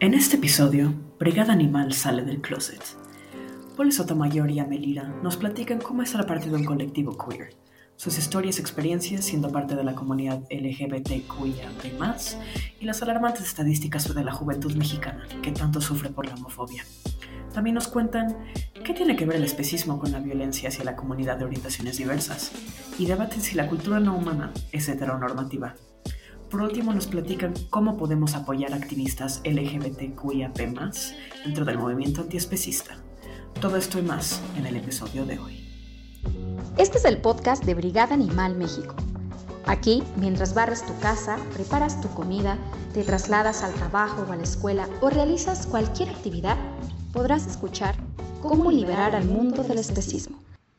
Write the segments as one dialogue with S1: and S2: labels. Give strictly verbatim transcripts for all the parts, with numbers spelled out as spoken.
S1: En este episodio, Brigada Animal sale del closet. Poli Sotomayor y Amelira nos platican cómo es ser parte de un colectivo queer, sus historias y experiencias siendo parte de la comunidad L G B T Q I A P más, y las alarmantes estadísticas sobre la juventud mexicana que tanto sufre por la homofobia. También nos cuentan qué tiene que ver el especismo con la violencia hacia la comunidad de orientaciones diversas, y debaten si la cultura no humana es heteronormativa. Por último, nos platican cómo podemos apoyar activistas L G B T Q I A P más, dentro del movimiento antiespecista. Todo esto y más en el episodio de hoy.
S2: Este es el podcast de Brigada Animal México. Aquí, mientras barres tu casa, preparas tu comida, te trasladas al trabajo o a la escuela o realizas cualquier actividad, podrás escuchar cómo liberar al mundo del especismo.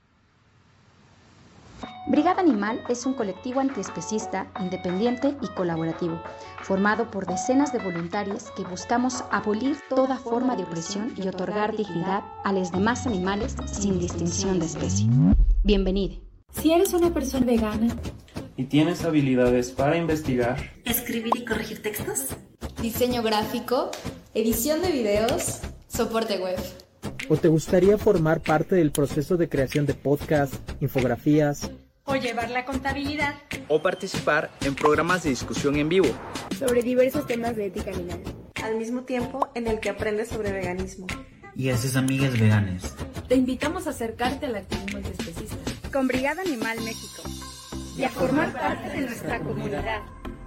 S2: Brigada Animal es un colectivo antiespecista, independiente y colaborativo, formado por decenas de voluntarios que buscamos abolir toda forma de opresión y otorgar dignidad a los demás animales sin distinción de especie. Bienvenido.
S3: Si eres una persona vegana
S4: y tienes habilidades para investigar,
S5: escribir y corregir textos,
S3: diseño gráfico, edición de videos, soporte web,
S6: ¿o te gustaría formar parte del proceso de creación de podcasts, infografías,
S7: o llevar la contabilidad,
S8: o participar en programas de discusión en vivo
S9: sobre diversos temas de ética animal,
S10: al mismo tiempo en el que aprendes sobre veganismo
S11: y haces amigas veganas?
S3: Te invitamos a acercarte al activismo antiespecista
S9: con Brigada Animal México y a formar parte de nuestra comunidad.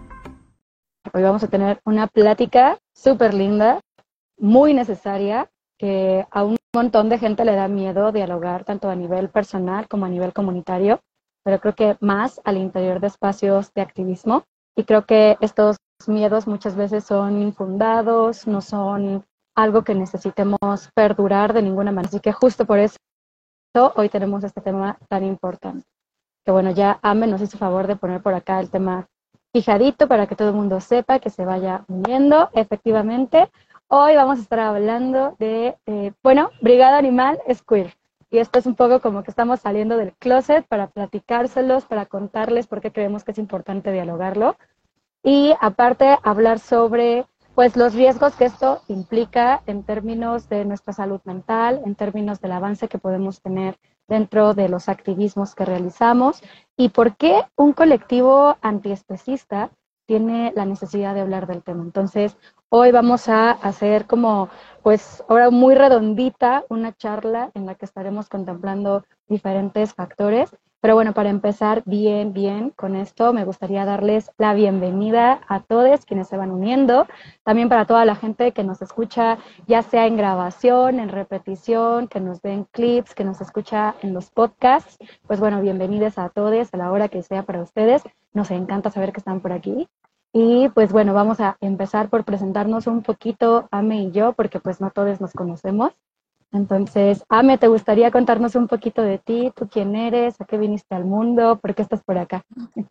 S2: Hoy vamos a tener una plática súper linda, muy necesaria, que a un montón de gente le da miedo dialogar tanto a nivel personal como a nivel comunitario, pero creo que más al interior de espacios de activismo. Y creo que estos miedos muchas veces son infundados, no son algo que necesitemos perdurar de ninguna manera. Así que justo por eso hoy tenemos este tema tan importante. Que bueno, ya Ame nos hizo favor de poner por acá el tema fijadito para que todo el mundo sepa, que se vaya uniendo. Efectivamente, hoy vamos a estar hablando de, eh, bueno, Brigada Animal es queer. Y esto es un poco como que estamos saliendo del closet para platicárselos, para contarles por qué creemos que es importante dialogarlo. Y aparte, hablar sobre pues los riesgos que esto implica en términos de nuestra salud mental, en términos del avance que podemos tener dentro de los activismos que realizamos y por qué un colectivo antiespecista tiene la necesidad de hablar del tema. Entonces, hoy vamos a hacer como, pues, ahora muy redondita una charla en la que estaremos contemplando diferentes factores. Pero bueno, para empezar bien, bien con esto, me gustaría darles la bienvenida a todos quienes se van uniendo, también para toda la gente que nos escucha, ya sea en grabación, en repetición, que nos ven clips, que nos escucha en los podcasts. Pues bueno, bienvenidos a todos a la hora que sea para ustedes. Nos encanta saber que están por aquí. Y pues bueno, vamos a empezar por presentarnos un poquito, Ame y yo, porque pues no todos nos conocemos. Entonces, Ame, ¿te gustaría contarnos un poquito de ti? ¿Tú quién eres? ¿A qué viniste al mundo? ¿Por qué estás por acá?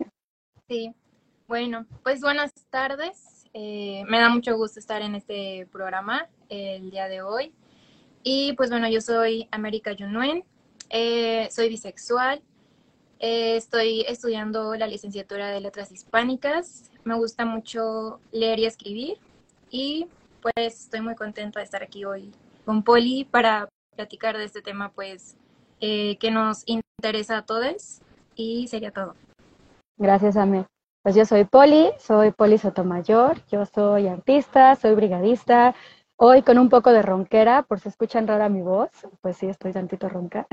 S12: Sí, bueno, pues buenas tardes. Eh, me da mucho gusto estar en este programa eh, el día de hoy. Y pues bueno, yo soy América Yunuen, eh, soy bisexual, eh, estoy estudiando la licenciatura de Letras Hispánicas. Me gusta mucho leer y escribir y pues estoy muy contenta de estar aquí hoy con Poli para platicar de este tema pues eh, que nos interesa a todos y sería todo.
S2: Gracias, Ame. Pues yo soy Poli, soy Poli Sotomayor, yo soy artista, soy brigadista, hoy con un poco de ronquera, por si escuchan rara mi voz, pues sí, estoy tantito ronca.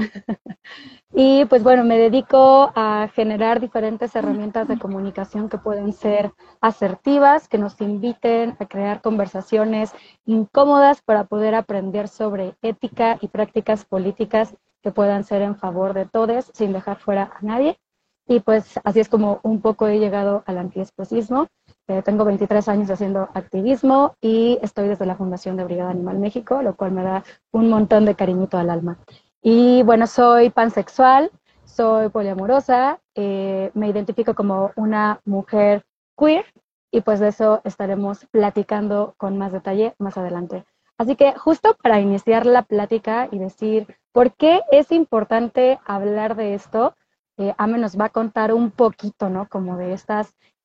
S2: Y pues bueno, me dedico a generar diferentes herramientas de comunicación que pueden ser asertivas, que nos inviten a crear conversaciones incómodas para poder aprender sobre ética y prácticas políticas que puedan ser en favor de todos, sin dejar fuera a nadie. Y pues así es como un poco he llegado al antiespecismo. Eh, tengo veintitrés años haciendo activismo y estoy desde la Fundación de Brigada Animal México, lo cual me da un montón de cariñito al alma. Y bueno, soy pansexual, soy poliamorosa, eh, me identifico como una mujer queer y pues de eso estaremos platicando con más detalle más adelante. Así que justo para iniciar la plática y decir por qué es importante hablar de esto, eh, Ame nos va a contar un poquito, ¿no? Como de estas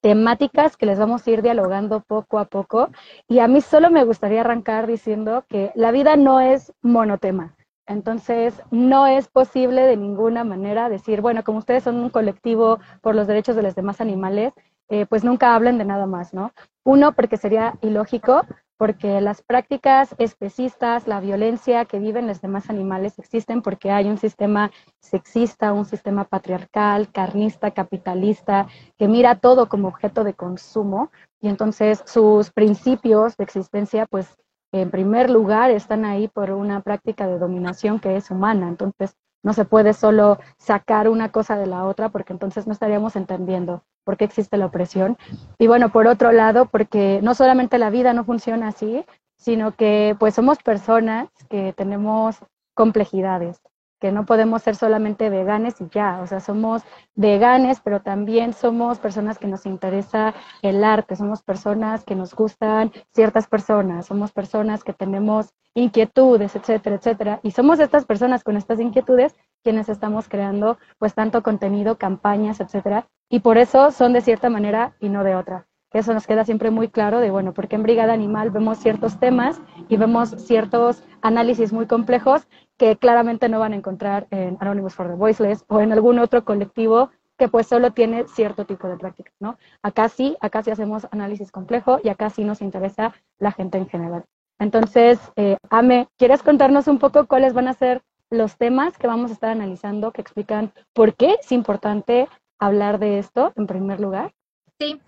S2: temáticas que les vamos a ir dialogando poco a poco. Y a mí solo me gustaría arrancar diciendo que la vida no es monotema. Entonces, no es posible de ninguna manera decir, bueno, como ustedes son un colectivo por los derechos de los demás animales, eh, pues nunca hablen de nada más, ¿no? Uno, porque sería ilógico, porque las prácticas especistas, la violencia que viven los demás animales existen porque hay un sistema sexista, un sistema patriarcal, carnista, capitalista, que mira todo como objeto de consumo, y entonces sus principios de existencia, pues, en primer lugar, están ahí por una práctica de dominación que es humana. Entonces, no se puede solo sacar una cosa de la otra, porque entonces no estaríamos entendiendo por qué existe la opresión. Y bueno, por otro lado, porque no solamente la vida no funciona así, sino que pues somos personas que tenemos complejidades, que no podemos ser solamente veganes y ya, o sea, somos veganes, pero también somos personas que nos interesa el arte, somos personas que nos gustan ciertas personas, somos personas que tenemos inquietudes, etcétera, etcétera, y somos estas personas con estas inquietudes quienes estamos creando pues tanto contenido, campañas, etcétera, y por eso son de cierta manera y no de otra. Eso nos queda siempre muy claro de, bueno, porque en Brigada Animal vemos ciertos temas y vemos ciertos análisis muy complejos que claramente no van a encontrar en Anonymous for the Voiceless o en algún otro colectivo que pues solo tiene cierto tipo de prácticas, ¿no? Acá sí, acá sí hacemos análisis complejo y acá sí nos interesa la gente en general. Entonces, eh, Ame, ¿quieres contarnos un poco cuáles van a ser los temas que vamos a estar analizando que explican por qué es importante hablar de esto en primer lugar?
S12: Sí.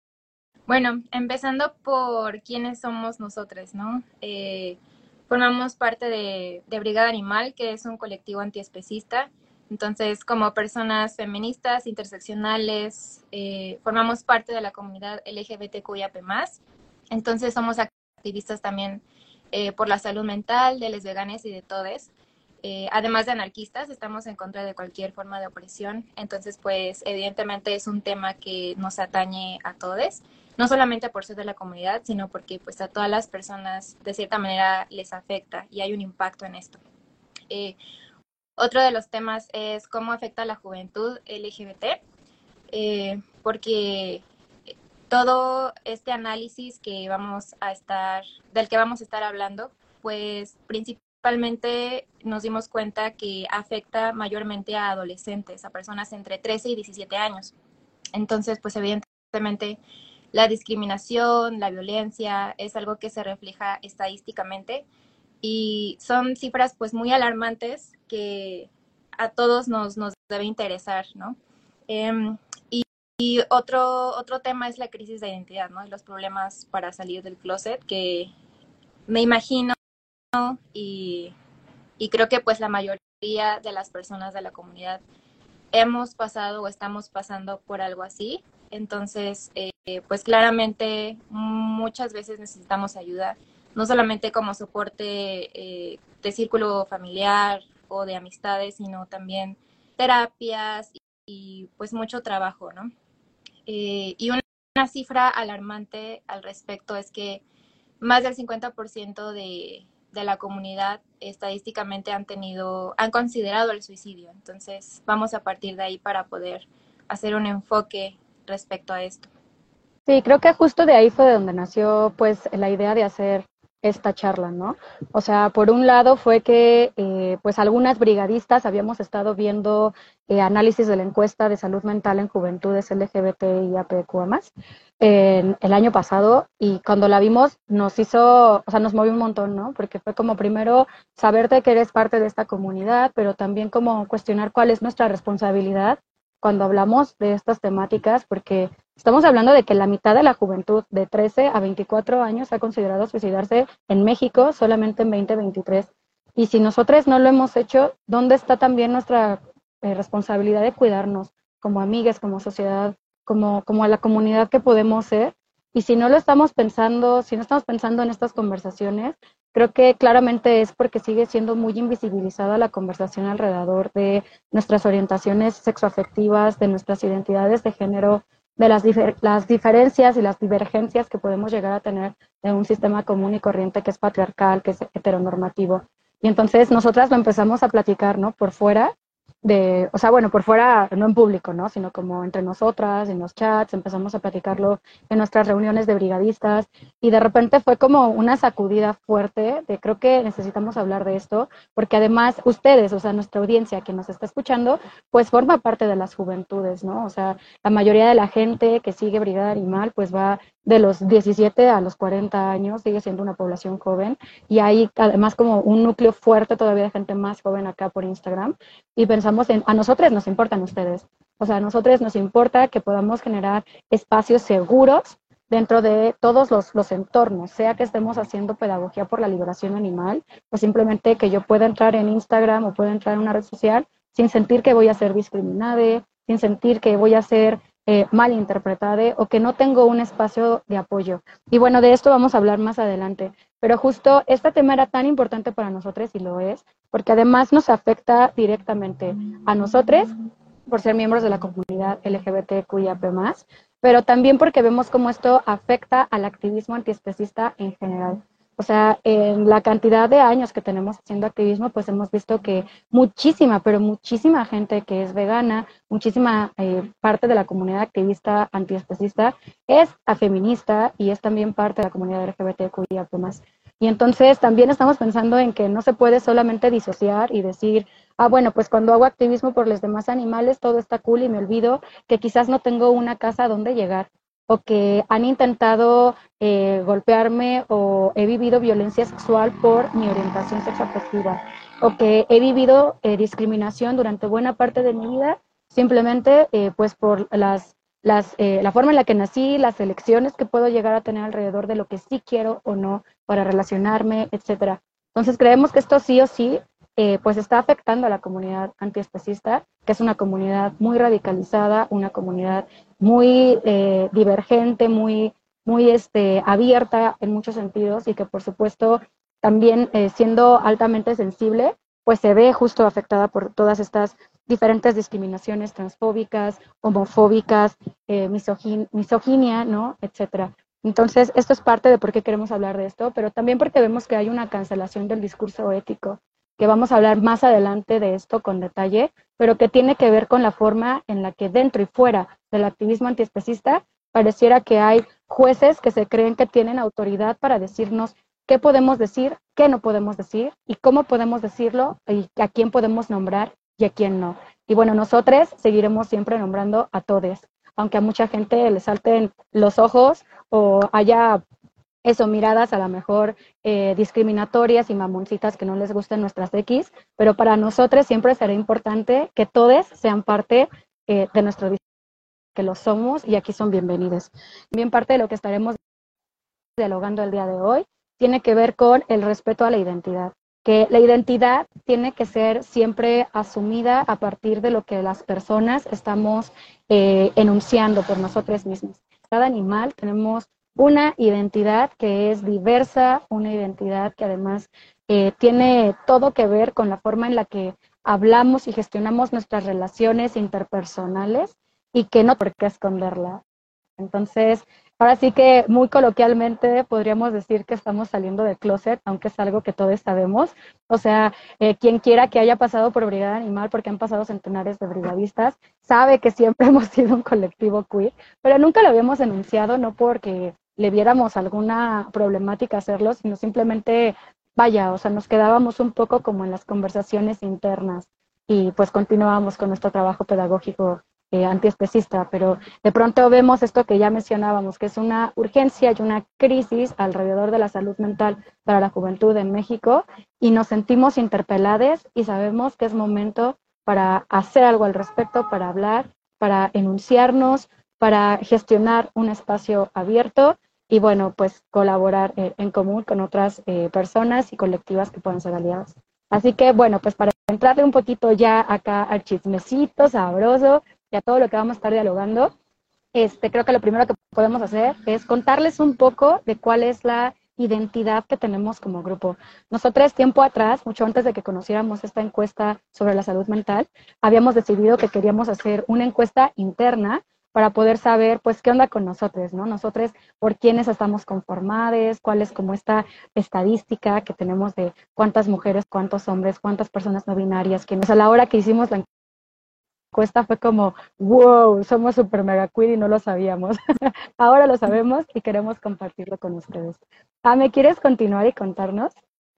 S12: Bueno, empezando por quiénes somos nosotros, ¿no? Eh, formamos parte de, de Brigada Animal, que es un colectivo antiespecista. Entonces, como personas feministas, interseccionales, eh, formamos parte de la comunidad L G B T Q I A P más. Entonces, somos activistas también eh, por la salud mental de les veganes y de todes. Eh, además de anarquistas, estamos en contra de cualquier forma de opresión. Entonces, pues, evidentemente es un tema que nos atañe a todos. No solamente por ser de la comunidad, sino porque pues a todas las personas de cierta manera les afecta y hay un impacto en esto. Eh, otro de los temas es cómo afecta a la juventud L G B T, eh, porque todo este análisis que vamos a estar, del que vamos a estar hablando, pues principalmente nos dimos cuenta que afecta mayormente a adolescentes, a personas entre trece y diecisiete años. Entonces, pues evidentemente la discriminación, la violencia, es algo que se refleja estadísticamente y son cifras pues muy alarmantes que a todos nos, nos debe interesar, ¿no? Eh, y y otro, otro tema es la crisis de identidad, ¿no? Los problemas para salir del closet, que me imagino y, y creo que pues la mayoría de las personas de la comunidad hemos pasado o estamos pasando por algo así. Entonces, eh, pues claramente muchas veces necesitamos ayuda, no solamente como soporte eh, de círculo familiar o de amistades, sino también terapias y, y pues mucho trabajo, ¿no? Eh, y una, una cifra alarmante al respecto es que más del cincuenta por ciento de, de la comunidad estadísticamente han tenido, han considerado el suicidio. Entonces, vamos a partir de ahí para poder hacer un enfoque respecto a esto.
S2: Sí, creo que justo de ahí fue de donde nació pues la idea de hacer esta charla, ¿no? O sea, por un lado fue que eh, pues algunas brigadistas habíamos estado viendo eh, análisis de la encuesta de salud mental en juventudes L G B T I A P Q A más eh, el año pasado, y cuando la vimos nos hizo, o sea, nos movió un montón, ¿no? Porque fue como primero saberte que eres parte de esta comunidad, pero también como cuestionar cuál es nuestra responsabilidad cuando hablamos de estas temáticas, porque estamos hablando de que la mitad de la juventud de trece a veinticuatro años ha considerado suicidarse en México solamente en veinte veintitrés. Y si nosotros no lo hemos hecho, ¿dónde está también nuestra eh, responsabilidad de cuidarnos como amigas, como sociedad, como, como la comunidad que podemos ser? Y si no lo estamos pensando, si no estamos pensando en estas conversaciones, creo que claramente es porque sigue siendo muy invisibilizada la conversación alrededor de nuestras orientaciones sexoafectivas, de nuestras identidades de género, de las, difer las diferencias y las divergencias que podemos llegar a tener en un sistema común y corriente que es patriarcal, que es heteronormativo. Y entonces nosotras lo empezamos a platicar, ¿no? Por fuera, de, o sea, bueno, por fuera, no en público, ¿no? Sino como entre nosotras, en los chats, empezamos a platicarlo en nuestras reuniones de brigadistas y de repente fue como una sacudida fuerte de creo que necesitamos hablar de esto, porque además ustedes, o sea, nuestra audiencia que nos está escuchando, pues forma parte de las juventudes, ¿no? O sea, la mayoría de la gente que sigue Brigada Animal, pues va de los diecisiete a los cuarenta años, sigue siendo una población joven y hay además como un núcleo fuerte todavía de gente más joven acá por Instagram y pensamos en, a nosotros nos importan ustedes, o sea, a nosotros nos importa que podamos generar espacios seguros dentro de todos los, los entornos, sea que estemos haciendo pedagogía por la liberación animal o simplemente que yo pueda entrar en Instagram o pueda entrar en una red social sin sentir que voy a ser discriminada, sin sentir que voy a ser Eh, mal interpretada o que no tengo un espacio de apoyo. Y bueno, de esto vamos a hablar más adelante. Pero justo este tema era tan importante para nosotros y lo es, porque además nos afecta directamente a nosotros por ser miembros de la comunidad L G B T Q I A P más, pero también porque vemos cómo esto afecta al activismo antiespecista en general. O sea, en la cantidad de años que tenemos haciendo activismo, pues hemos visto que muchísima, pero muchísima gente que es vegana, muchísima eh, parte de la comunidad activista antiespecista es afeminista y es también parte de la comunidad L G B T Q I A P más. Y entonces también estamos pensando en que no se puede solamente disociar y decir, ah, bueno, pues cuando hago activismo por los demás animales, todo está cool y me olvido que quizás no tengo una casa a donde llegar, o que han intentado eh, golpearme o he vivido violencia sexual por mi orientación sexoafectiva, o que he vivido eh, discriminación durante buena parte de mi vida simplemente eh, pues por las, las, eh, la forma en la que nací, las elecciones que puedo llegar a tener alrededor de lo que sí quiero o no para relacionarme, etcétera. Entonces creemos que esto sí o sí Eh, pues está afectando a la comunidad antiespecista, que es una comunidad muy radicalizada, una comunidad muy eh, divergente, muy, muy este, abierta en muchos sentidos y que por supuesto también eh, siendo altamente sensible, pues se ve justo afectada por todas estas diferentes discriminaciones transfóbicas, homofóbicas, eh, misogin misoginia, ¿no? etcétera. Entonces, esto es parte de por qué queremos hablar de esto, pero también porque vemos que hay una cancelación del discurso ético, que vamos a hablar más adelante de esto con detalle, pero que tiene que ver con la forma en la que dentro y fuera del activismo antiespecista pareciera que hay jueces que se creen que tienen autoridad para decirnos qué podemos decir, qué no podemos decir y cómo podemos decirlo y a quién podemos nombrar y a quién no. Y bueno, nosotros seguiremos siempre nombrando a todes, aunque a mucha gente le salten los ojos o haya eso, miradas a lo mejor eh, discriminatorias y mamoncitas que no les gusten nuestras X, pero para nosotros siempre será importante que todos sean parte eh, de nuestro discurso, que lo somos y aquí son bienvenidos. Bien, parte de lo que estaremos dialogando el día de hoy tiene que ver con el respeto a la identidad, que la identidad tiene que ser siempre asumida a partir de lo que las personas estamos eh, enunciando por nosotros mismos. Cada animal tenemos una identidad que es diversa, una identidad que además eh, tiene todo que ver con la forma en la que hablamos y gestionamos nuestras relaciones interpersonales y que no por qué esconderla. Entonces, ahora sí que muy coloquialmente podríamos decir que estamos saliendo del closet, aunque es algo que todos sabemos. O sea, eh, quien quiera que haya pasado por Brigada Animal, porque han pasado centenares de brigadistas, sabe que siempre hemos sido un colectivo queer, pero nunca lo habíamos enunciado, no porque le viéramos alguna problemática hacerlo, sino simplemente, vaya, o sea, nos quedábamos un poco como en las conversaciones internas y pues continuábamos con nuestro trabajo pedagógico eh, antiespecista, pero de pronto vemos esto que ya mencionábamos, que es una urgencia y una crisis alrededor de la salud mental para la juventud en México y nos sentimos interpelados y sabemos que es momento para hacer algo al respecto, para hablar, para enunciarnos, para gestionar un espacio abierto y bueno, pues colaborar eh, en común con otras eh, personas y colectivas que puedan ser aliadas. Así que bueno, pues para entrarle un poquito ya acá al chismecito sabroso y a todo lo que vamos a estar dialogando, este, creo que lo primero que podemos hacer es contarles un poco de cuál es la identidad que tenemos como grupo. Nosotros tiempo atrás, mucho antes de que conociéramos esta encuesta sobre la salud mental, habíamos decidido que queríamos hacer una encuesta interna para poder saber, pues, qué onda con nosotros, ¿no? Nosotros, por quiénes estamos conformados, cuál es como esta estadística que tenemos de cuántas mujeres, cuántos hombres, cuántas personas no binarias, quienes a la hora que hicimos la encuesta fue como, wow, somos super mega queer y no lo sabíamos. Ahora lo sabemos y queremos compartirlo con ustedes. Ah, ¿me quieres continuar y contarnos?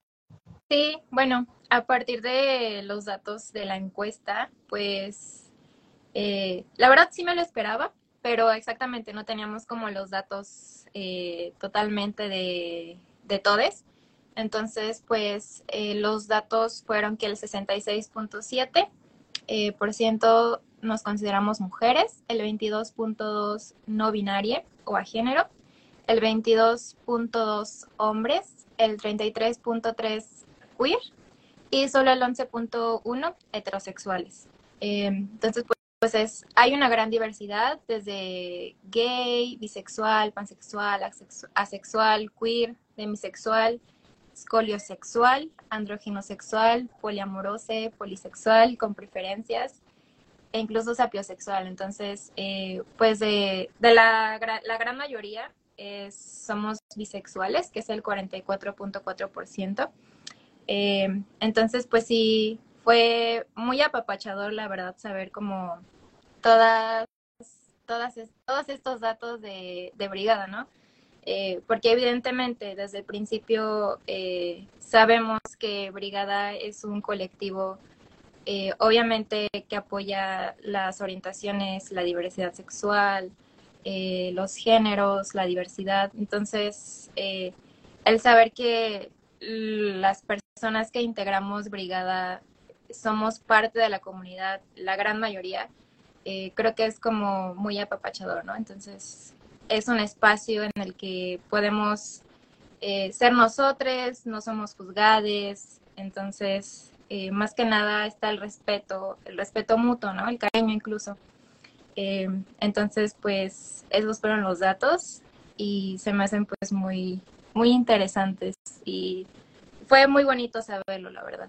S12: Sí, bueno, a partir de los datos de la encuesta, pues eh, la verdad sí me lo esperaba, pero exactamente no teníamos como los datos eh, totalmente de, de todes. Entonces, pues eh, los datos fueron que el sesenta y seis punto siete eh, por ciento nos consideramos mujeres, el veintidós punto dos no binaria o a género, el veintidós punto dos hombres, el treinta y tres punto tres queer y solo el once punto uno heterosexuales. Eh, entonces, pues, pues es, hay una gran diversidad desde gay, bisexual, pansexual, asexual, queer, demisexual, escoliosexual, androginosexual, poliamoroso, polisexual, con preferencias e incluso sapiosexual. Entonces, eh, pues de, de la, la gran mayoría es, somos bisexuales, que es el cuarenta y cuatro punto cuatro por ciento. Eh, entonces, pues sí, fue muy apapachador, la verdad, saber como todas, todas, todos estos datos de, de brigada, ¿no? Eh, porque evidentemente desde el principio eh, sabemos que Brigada es un colectivo eh, obviamente que apoya las orientaciones, la diversidad sexual, eh, los géneros, la diversidad. Entonces, eh, el saber que las personas que integramos Brigada somos parte de la comunidad, la gran mayoría, eh, creo que es como muy apapachador, ¿no? Entonces, es un espacio en el que podemos eh, ser nosotros, no somos juzgades, entonces eh, más que nada está el respeto, el respeto mutuo, ¿no? El cariño incluso. Eh, entonces, pues esos fueron los datos y se me hacen pues muy, muy interesantes y fue muy bonito saberlo, la verdad.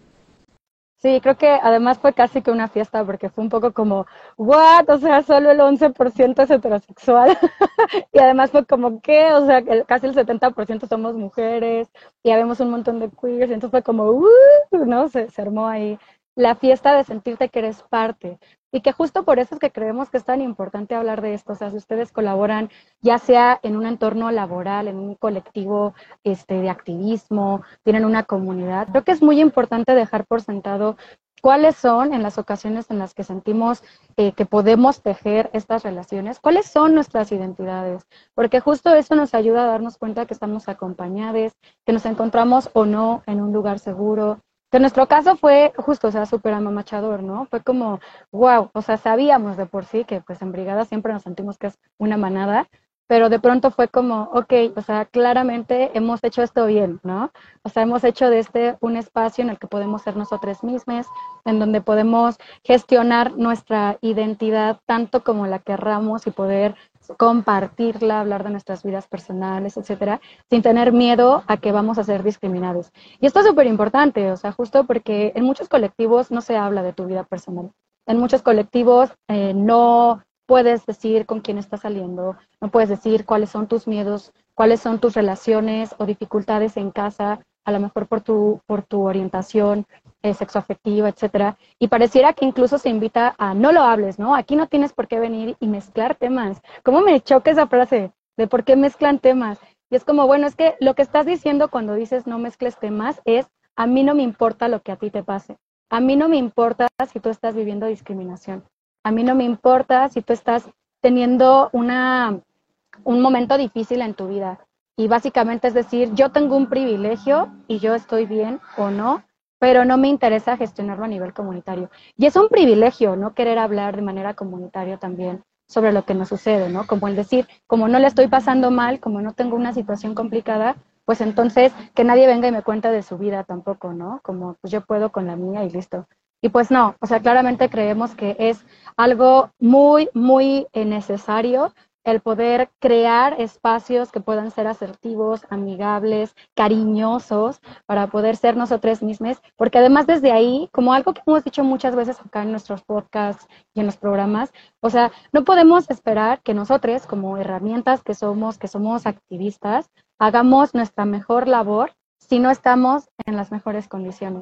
S2: Sí, creo que además fue casi que una fiesta porque fue un poco como, ¿what? O sea, solo el once por ciento es heterosexual. Y además fue como, ¿qué? O sea, el, casi el setenta por ciento somos mujeres y habemos un montón de queers. Y entonces fue como, uh, ¿no? Se, se armó ahí la fiesta de sentirte que eres parte. Y que justo por eso es que creemos que es tan importante hablar de esto. O sea, si ustedes colaboran, ya sea en un entorno laboral, en un colectivo este, de activismo, tienen una comunidad, creo que es muy importante dejar por sentado cuáles son, en las ocasiones en las que sentimos eh, que podemos tejer estas relaciones, cuáles son nuestras identidades, porque justo eso nos ayuda a darnos cuenta que estamos acompañados, que nos encontramos o no en un lugar seguro. Que en nuestro caso fue justo, o sea, súper amamachador, ¿no? Fue como, wow, o sea, sabíamos de por sí que pues en Brigada siempre nos sentimos que es una manada, pero de pronto fue como, ok, o sea, claramente hemos hecho esto bien, ¿no? O sea, hemos hecho de este un espacio en el que podemos ser nosotros mismos, en donde podemos gestionar nuestra identidad tanto como la querramos y poder compartirla, hablar de nuestras vidas personales, etcétera, sin tener miedo a que vamos a ser discriminados. Y esto es súper importante, o sea, justo porque en muchos colectivos no se habla de tu vida personal. En muchos colectivos eh, no puedes decir con quién estás saliendo, no puedes decir cuáles son tus miedos, cuáles son tus relaciones o dificultades en casa, a lo mejor por tu, por tu orientación eh, sexoafectiva, etcétera. Y pareciera que incluso se invita a no lo hables, ¿no? Aquí no tienes por qué venir y mezclar temas. ¿Cómo me choca esa frase de por qué mezclan temas? Y es como, bueno, es que lo que estás diciendo cuando dices no mezcles temas es, a mí no me importa lo que a ti te pase. A mí no me importa si tú estás viviendo discriminación. A mí no me importa si tú estás teniendo una, un momento difícil en tu vida. Y básicamente es decir, yo tengo un privilegio y yo estoy bien o no, pero no me interesa gestionarlo a nivel comunitario. Y es un privilegio no querer hablar de manera comunitaria también sobre lo que nos sucede, ¿no? Como el decir, como no le estoy pasando mal, como no tengo una situación complicada, pues entonces que nadie venga y me cuente de su vida tampoco, ¿no? Como pues yo puedo con la mía y listo. Y pues no, o sea, claramente creemos que es algo muy, muy necesario el poder crear espacios que puedan ser asertivos, amigables, cariñosos, para poder ser nosotros mismos, porque además desde ahí, como algo que hemos dicho muchas veces acá en nuestros podcasts y en los programas, o sea, no podemos esperar que nosotros, como herramientas que somos, que somos activistas, hagamos nuestra mejor labor si no estamos en las mejores condiciones.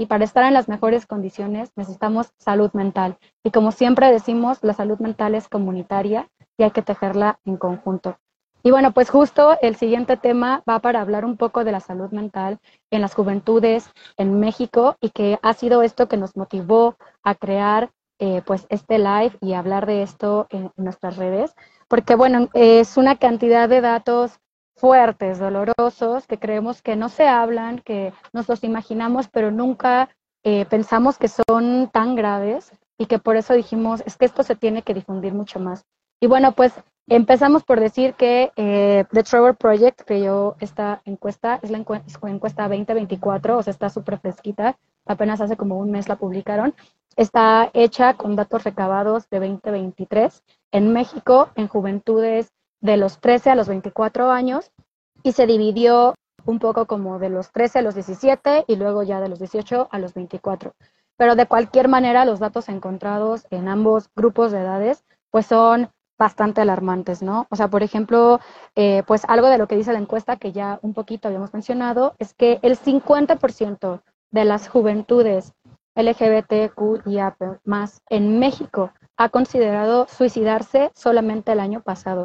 S2: Y para estar en las mejores condiciones necesitamos salud mental. Y como siempre decimos, la salud mental es comunitaria y hay que tejerla en conjunto. Y bueno, pues justo el siguiente tema va para hablar un poco de la salud mental en las juventudes en México y que ha sido esto que nos motivó a crear eh, pues este live y hablar de esto en, en nuestras redes. Porque bueno, es una cantidad de datos fuertes, dolorosos, que creemos que no se hablan, que nos los imaginamos, pero nunca eh, pensamos que son tan graves y que por eso dijimos, es que esto se tiene que difundir mucho más. Y bueno, pues empezamos por decir que eh, The Trevor Project creó esta encuesta, es la encuesta veinte veinticuatro, o sea, está súper fresquita, apenas hace como un mes la publicaron. Está hecha con datos recabados de veinte veintitrés en México, en juventudes de los trece a los veinticuatro años, y se dividió un poco como de los trece a los diecisiete y luego ya de los dieciocho a los veinticuatro. Pero de cualquier manera, los datos encontrados en ambos grupos de edades pues son bastante alarmantes, ¿no? O sea, por ejemplo, eh, pues algo de lo que dice la encuesta que ya un poquito habíamos mencionado es que el cincuenta por ciento de las juventudes L G B T Q I A P más en México ha considerado suicidarse solamente el año pasado.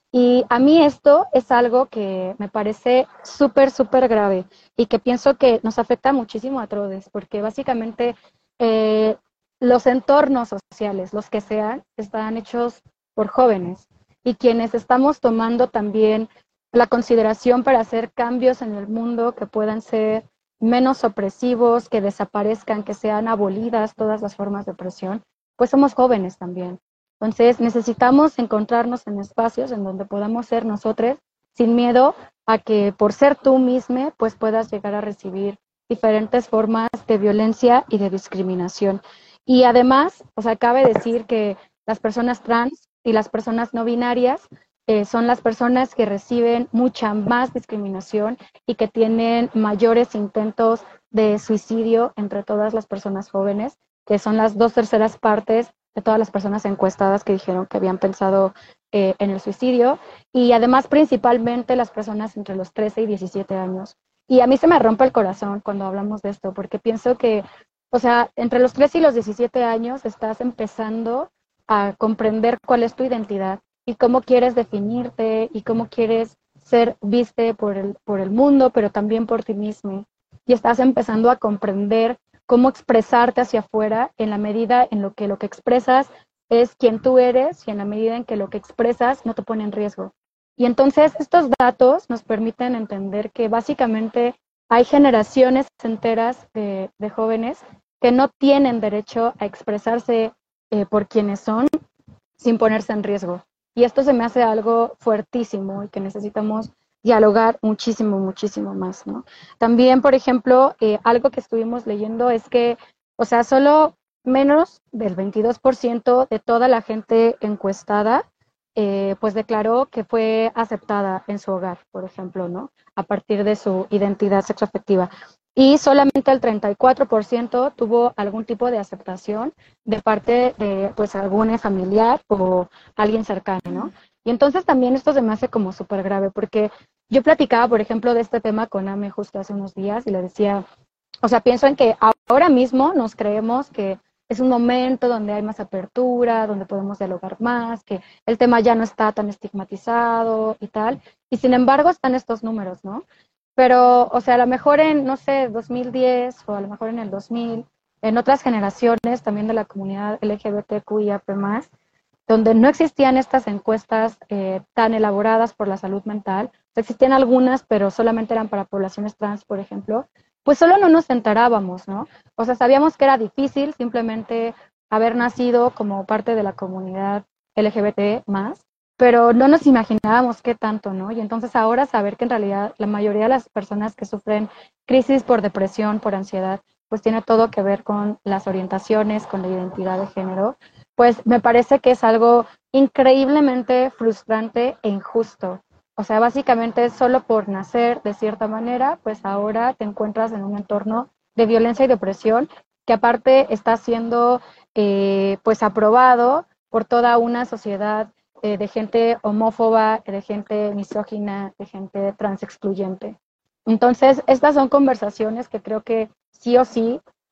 S2: Y a mí esto es algo que me parece súper, súper grave y que pienso que nos afecta muchísimo a todos, porque básicamente eh, los entornos sociales, los que sean, están hechos por jóvenes y quienes estamos tomando también la consideración para hacer cambios en el mundo que puedan ser menos opresivos, que desaparezcan, que sean abolidas todas las formas de opresión, pues somos jóvenes también. Entonces necesitamos encontrarnos en espacios en donde podamos ser nosotros sin miedo a que por ser tú misma pues puedas llegar a recibir diferentes formas de violencia y de discriminación. Y además, o sea, cabe decir que las personas trans y las personas no binarias eh, son las personas que reciben mucha más discriminación y que tienen mayores intentos de suicidio entre todas las personas jóvenes, que son las dos terceras partes de todas las personas encuestadas que dijeron que habían pensado eh, en el suicidio, y además principalmente las personas entre los trece y diecisiete años. Y a mí se me rompe el corazón cuando hablamos de esto, porque pienso que, o sea, entre los trece y los diecisiete años estás empezando a comprender cuál es tu identidad y cómo quieres definirte y cómo quieres ser viste por el, por el mundo, pero también por ti mismo. Y estás empezando a comprender cómo expresarte hacia afuera en la medida en lo que lo que expresas es quien tú eres y en la medida en que lo que expresas no te pone en riesgo. Y entonces estos datos nos permiten entender que básicamente hay generaciones enteras de, de jóvenes que no tienen derecho a expresarse eh, por quienes son sin ponerse en riesgo. Y esto se me hace algo fuertísimo y que necesitamos dialogar muchísimo, muchísimo más, ¿no? También, por ejemplo, eh, algo que estuvimos leyendo es que, o sea, solo menos del veintidós por ciento de toda la gente encuestada, eh, pues declaró que fue aceptada en su hogar, por ejemplo, ¿no? A partir de su identidad sexoafectiva. Y solamente el treinta y cuatro por ciento tuvo algún tipo de aceptación de parte de, pues, algún familiar o alguien cercano, ¿no? Y entonces también esto se me hace como súper grave, porque yo platicaba, por ejemplo, de este tema con Ame justo hace unos días y le decía, o sea, pienso en que ahora mismo nos creemos que es un momento donde hay más apertura, donde podemos dialogar más, que el tema ya no está tan estigmatizado y tal, y sin embargo están estos números, ¿no? Pero, o sea, a lo mejor en, no sé, dos mil diez o a lo mejor en el dos mil, en otras generaciones también de la comunidad L G B T Q I A P más, donde no existían estas encuestas eh, tan elaboradas por la salud mental, existían algunas, pero solamente eran para poblaciones trans, por ejemplo, pues solo no nos enterábamos, ¿no? O sea, sabíamos que era difícil simplemente haber nacido como parte de la comunidad L G B T más, pero no nos imaginábamos qué tanto, ¿no? Y entonces ahora saber que en realidad la mayoría de las personas que sufren crisis por depresión, por ansiedad, pues tiene todo que ver con las orientaciones, con la identidad de género, pues me parece que es algo increíblemente frustrante e injusto. O sea, básicamente solo por nacer de cierta manera, pues ahora te encuentras en un entorno de violencia y de opresión que aparte está siendo eh, pues aprobado por toda una sociedad eh, de gente homófoba, de gente misógina, de gente transexcluyente. Entonces, estas son conversaciones que creo que sí o sí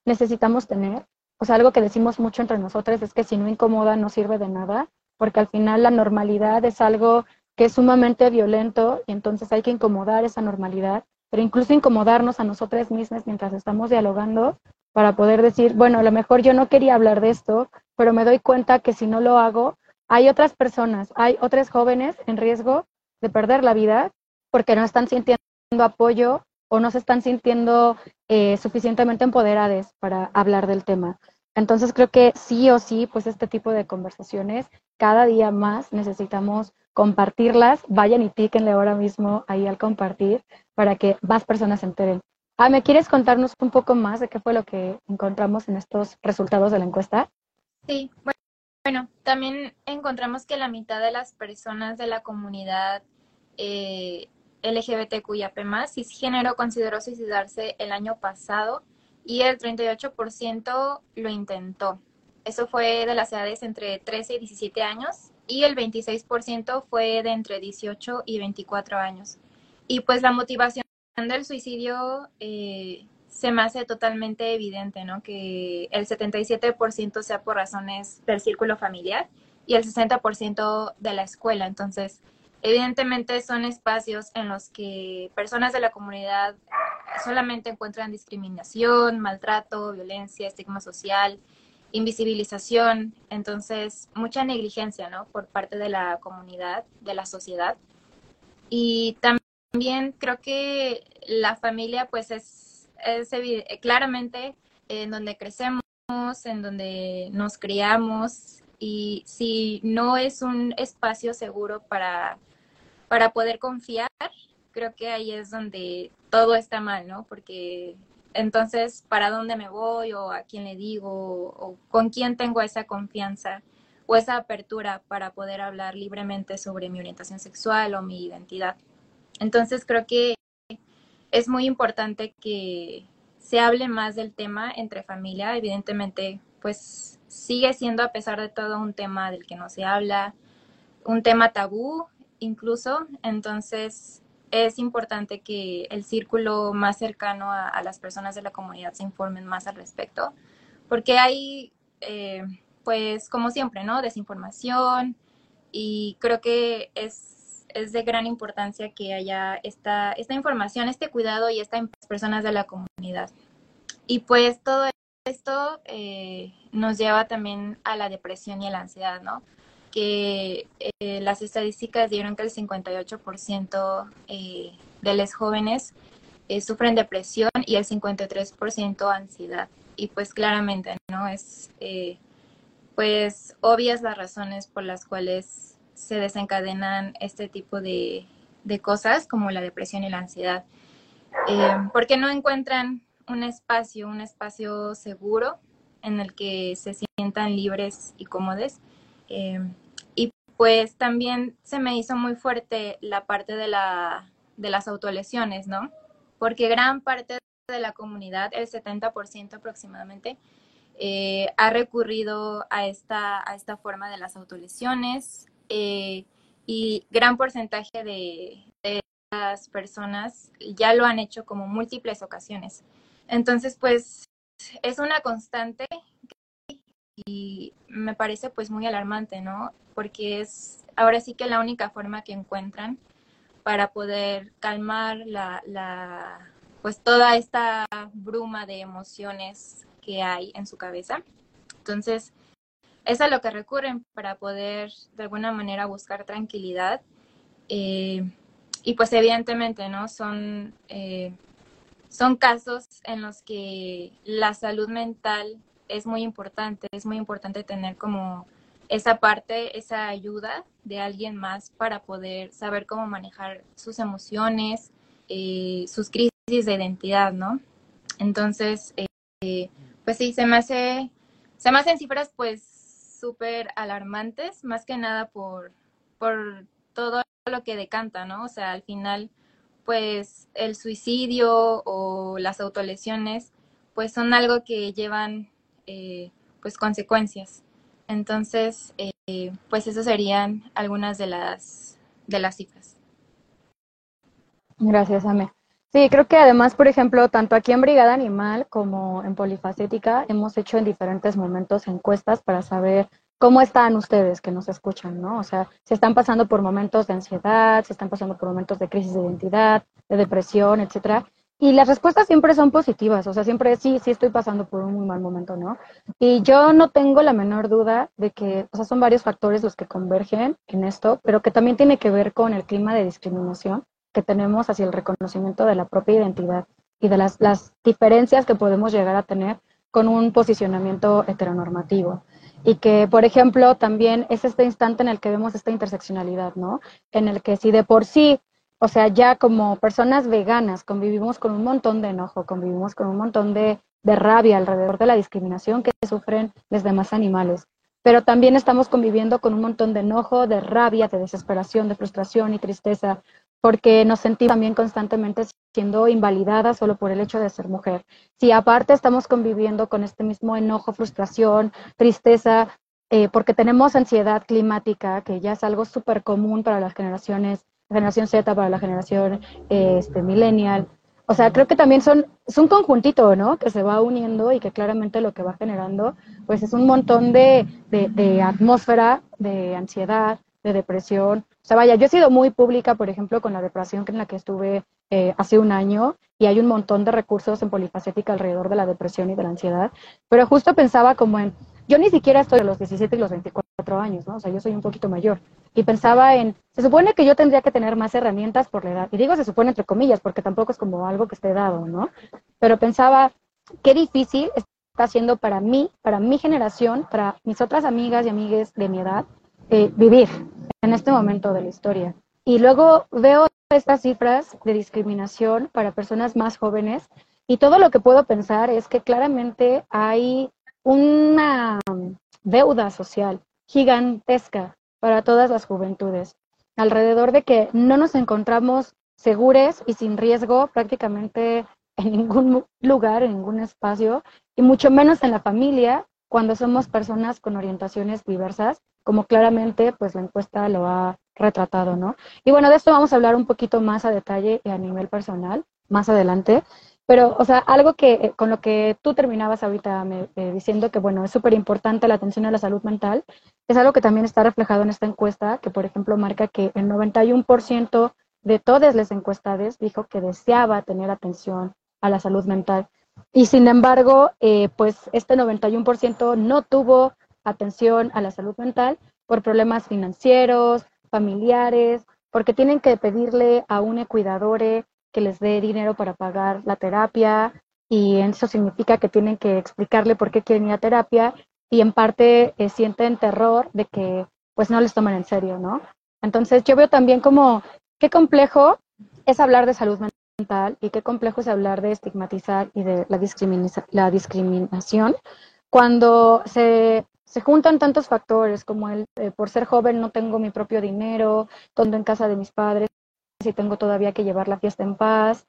S2: necesitamos tener. O sea, algo que decimos mucho entre nosotros es que si no incomoda no sirve de nada, porque al final la normalidad es algo que es sumamente violento y entonces hay que incomodar esa normalidad, pero incluso incomodarnos a nosotras mismas mientras estamos dialogando para poder decir, bueno, a lo mejor yo no quería hablar de esto, pero me doy cuenta que si no lo hago, hay otras personas, hay otros jóvenes en riesgo de perder la vida porque no están sintiendo apoyo o no se están sintiendo eh, suficientemente empoderadas para hablar del tema. Entonces creo que sí o sí, pues este tipo de conversaciones, cada día más necesitamos compartirlas. Vayan y píquenle ahora mismo ahí al compartir para que más personas se enteren. Ah, ¿me quieres contarnos un poco más de qué fue lo que encontramos en estos resultados de la encuesta?
S12: Sí, bueno, bueno también encontramos que la mitad de las personas de la comunidad eh, L G B T Q I A P más, cisgénero, consideró suicidarse el año pasado y el treinta y ocho por ciento lo intentó. Eso fue de las edades entre trece y diecisiete años y el veintiséis por ciento fue de entre dieciocho y veinticuatro años. Y pues la motivación del suicidio eh, se me hace totalmente evidente, ¿no? Que el setenta y siete por ciento sea por razones del círculo familiar y el sesenta por ciento de la escuela. Entonces, evidentemente son espacios en los que personas de la comunidad solamente encuentran discriminación, maltrato, violencia, estigma social, invisibilización, entonces mucha negligencia, ¿no? Por parte de la comunidad, de la sociedad. Y también creo que la familia pues es, es claramente en donde crecemos, en donde nos criamos, y si no es un espacio seguro para, para poder confiar, creo que ahí es donde todo está mal, ¿no? Porque entonces, ¿para dónde me voy? ¿O a quién le digo? ¿O con quién tengo esa confianza o esa apertura para poder hablar libremente sobre mi orientación sexual o mi identidad? Entonces, creo que es muy importante que se hable más del tema entre familia. Evidentemente, pues sigue siendo, a pesar de todo, un tema del que no se habla, un tema tabú incluso. Entonces, es importante que el círculo más cercano a, a las personas de la comunidad se informen más al respecto, porque hay, eh, pues, como siempre, ¿no? Desinformación, y creo que es, es de gran importancia que haya esta, esta información, este cuidado y estas personas de la comunidad. Y pues todo esto eh, nos lleva también a la depresión y a la ansiedad, ¿no? Que eh, las estadísticas dieron que el cincuenta y ocho por ciento eh, de los jóvenes eh, sufren depresión y el cincuenta y tres por ciento ansiedad. Y pues claramente, ¿no? Es eh, pues obvias las razones por las cuales se desencadenan este tipo de, de cosas como la depresión y la ansiedad. Eh, porque no encuentran un espacio, un espacio seguro en el que se sientan libres y cómodos. Eh, y pues también se me hizo muy fuerte la parte de, la, de las autolesiones, ¿no? Porque gran parte de la comunidad, el setenta por ciento aproximadamente, eh, ha recurrido a esta, a esta forma de las autolesiones, eh, y gran porcentaje de, de las personas ya lo han hecho como múltiples ocasiones. Entonces, pues, es una constante y me parece pues muy alarmante, ¿no? Porque es ahora sí que la única forma que encuentran para poder calmar la, la pues toda esta bruma de emociones que hay en su cabeza. Entonces, es a lo que recurren para poder de alguna manera buscar tranquilidad. Eh, y pues evidentemente, ¿no? Son, eh, son casos en los que la salud mental es muy importante, es muy importante tener como esa parte, esa ayuda de alguien más para poder saber cómo manejar sus emociones, eh, sus crisis de identidad, ¿no? Entonces, eh, pues sí, se me hace, se me hacen cifras pues súper alarmantes, más que nada por, por todo lo que decanta, ¿no? O sea, al final, pues el suicidio o las autolesiones, pues son algo que llevan eh, pues consecuencias. Entonces, eh, pues esas serían algunas de las, de las cifras.
S2: Gracias, Ame. Sí, creo que además, por ejemplo, tanto aquí en Brigada Animal como en Polifacética hemos hecho en diferentes momentos encuestas para saber cómo están ustedes que nos escuchan, ¿no? O sea, si están pasando por momentos de ansiedad, si están pasando por momentos de crisis de identidad, de depresión, etcétera. Y las respuestas siempre son positivas, o sea, siempre sí, sí estoy pasando por un muy mal momento, ¿no? Y yo no tengo la menor duda de que, o sea, son varios factores los que convergen en esto, pero que también tiene que ver con el clima de discriminación que tenemos hacia el reconocimiento de la propia identidad y de las, las diferencias que podemos llegar a tener con un posicionamiento heteronormativo. Y que, por ejemplo, también es este instante en el que vemos esta interseccionalidad, ¿no? En el que si de por sí, o sea, ya como personas veganas convivimos con un montón de enojo, convivimos con un montón de, de rabia alrededor de la discriminación que sufren los demás animales, pero también estamos conviviendo con un montón de enojo, de rabia, de desesperación, de frustración y tristeza, porque nos sentimos también constantemente siendo invalidadas solo por el hecho de ser mujer. Si aparte estamos conviviendo con este mismo enojo, frustración, tristeza, eh, porque tenemos ansiedad climática, que ya es algo súper común para las generaciones, la generación Z, para la generación eh, este, millennial. O sea, creo que también son, es un conjuntito, ¿no? Que se va uniendo y que claramente lo que va generando, pues es un montón de, de, de atmósfera, de ansiedad, de depresión. O sea, vaya, yo he sido muy pública, por ejemplo, con la depresión en la que estuve eh, hace un año, y hay un montón de recursos en Polifacética alrededor de la depresión y de la ansiedad, pero justo pensaba como en, yo ni siquiera estoy a los diecisiete y los veinticuatro años, ¿no? O sea, yo soy un poquito mayor, y pensaba en, se supone que yo tendría que tener más herramientas por la edad, y digo se supone entre comillas, porque tampoco es como algo que esté dado, ¿no? Pero pensaba, qué difícil está siendo para mí, para mi generación, para mis otras amigas y amigues de mi edad, eh, vivir en este momento de la historia. Y luego veo estas cifras de discriminación para personas más jóvenes, y todo lo que puedo pensar es que claramente hay una deuda social gigantesca para todas las juventudes, alrededor de que no nos encontramos seguros y sin riesgo prácticamente en ningún lugar, en ningún espacio, y mucho menos en la familia, cuando somos personas con orientaciones diversas, como claramente pues la encuesta lo ha retratado, ¿no? Y bueno, de esto vamos a hablar un poquito más a detalle y a nivel personal, más adelante, pero, o sea, algo que con lo que tú terminabas ahorita me, eh, diciendo que, bueno, es súper importante la atención a la salud mental, es algo que también está reflejado en esta encuesta, que, por ejemplo, marca que el noventa y uno por ciento de todas las encuestadas dijo que deseaba tener atención a la salud mental. Y sin embargo, eh, pues este noventa y uno por ciento no tuvo atención a la salud mental por problemas financieros, familiares, porque tienen que pedirle a un cuidador que les dé dinero para pagar la terapia, y eso significa que tienen que explicarle por qué quieren ir a terapia, y en parte eh, sienten terror de que pues no les toman en serio, ¿no? Entonces yo veo también como qué complejo es hablar de salud mental y qué complejo es hablar de estigmatizar y de la, discrimina la discriminación cuando se, se juntan tantos factores como el eh, por ser joven no tengo mi propio dinero, donde en casa de mis padres, si tengo todavía que llevar la fiesta en paz,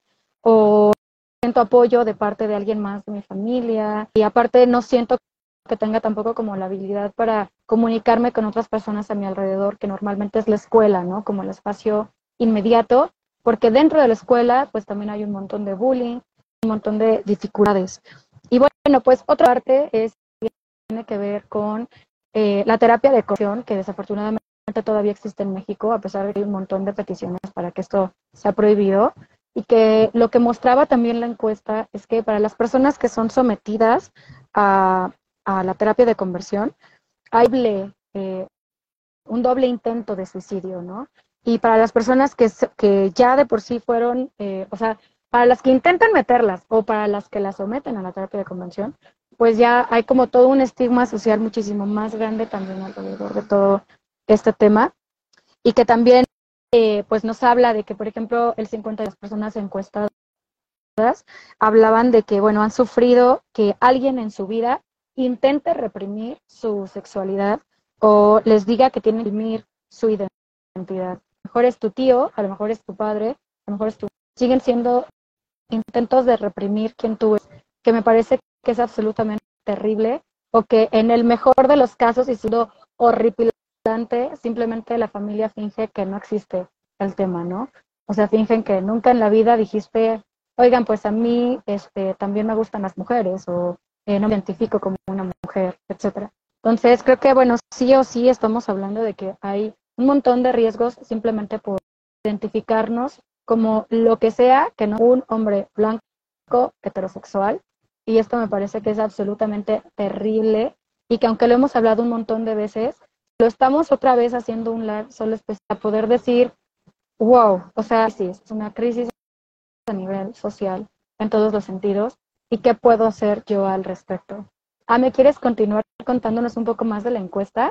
S2: o siento apoyo de parte de alguien más de mi familia, y aparte no siento que tenga tampoco como la habilidad para comunicarme con otras personas a mi alrededor, que normalmente es la escuela, ¿no? Como el espacio inmediato, porque dentro de la escuela pues también hay un montón de bullying, un montón de dificultades. Y bueno, pues otra parte es tiene que ver con eh, la terapia de conversión, que desafortunadamente todavía existe en México, a pesar de que hay un montón de peticiones para que esto sea prohibido, y que lo que mostraba también la encuesta es que para las personas que son sometidas a, a la terapia de conversión, hay eh, un doble intento de suicidio, ¿no? Y para las personas que, que ya de por sí fueron, eh, o sea, para las que intentan meterlas o para las que las someten a la terapia de conversión, pues ya hay como todo un estigma social muchísimo más grande también alrededor de todo este tema, y que también eh, pues nos habla de que, por ejemplo, el cincuenta por ciento de las personas encuestadas hablaban de que, bueno, han sufrido que alguien en su vida intente reprimir su sexualidad o les diga que tienen que reprimir su identidad. A lo mejor es tu tío, a lo mejor es tu padre, a lo mejor es tu... Siguen siendo intentos de reprimir quién tú eres, que me parece que es absolutamente terrible, o que en el mejor de los casos, y siendo horripilante, simplemente la familia finge que no existe el tema, ¿no? O sea, fingen que nunca en la vida dijiste oigan, pues a mí este, también me gustan las mujeres o eh, no me identifico como una mujer, etcétera. Entonces, creo que, bueno, sí o sí estamos hablando de que hay un montón de riesgos simplemente por identificarnos como lo que sea, que no un hombre blanco heterosexual. Y esto me parece que es absolutamente terrible y que aunque lo hemos hablado un montón de veces, lo estamos otra vez haciendo un live solo para poder decir, wow, o sea, sí, es una crisis a nivel social en todos los sentidos y qué puedo hacer yo al respecto. Ah, ¿me quieres continuar contándonos un poco más de la encuesta?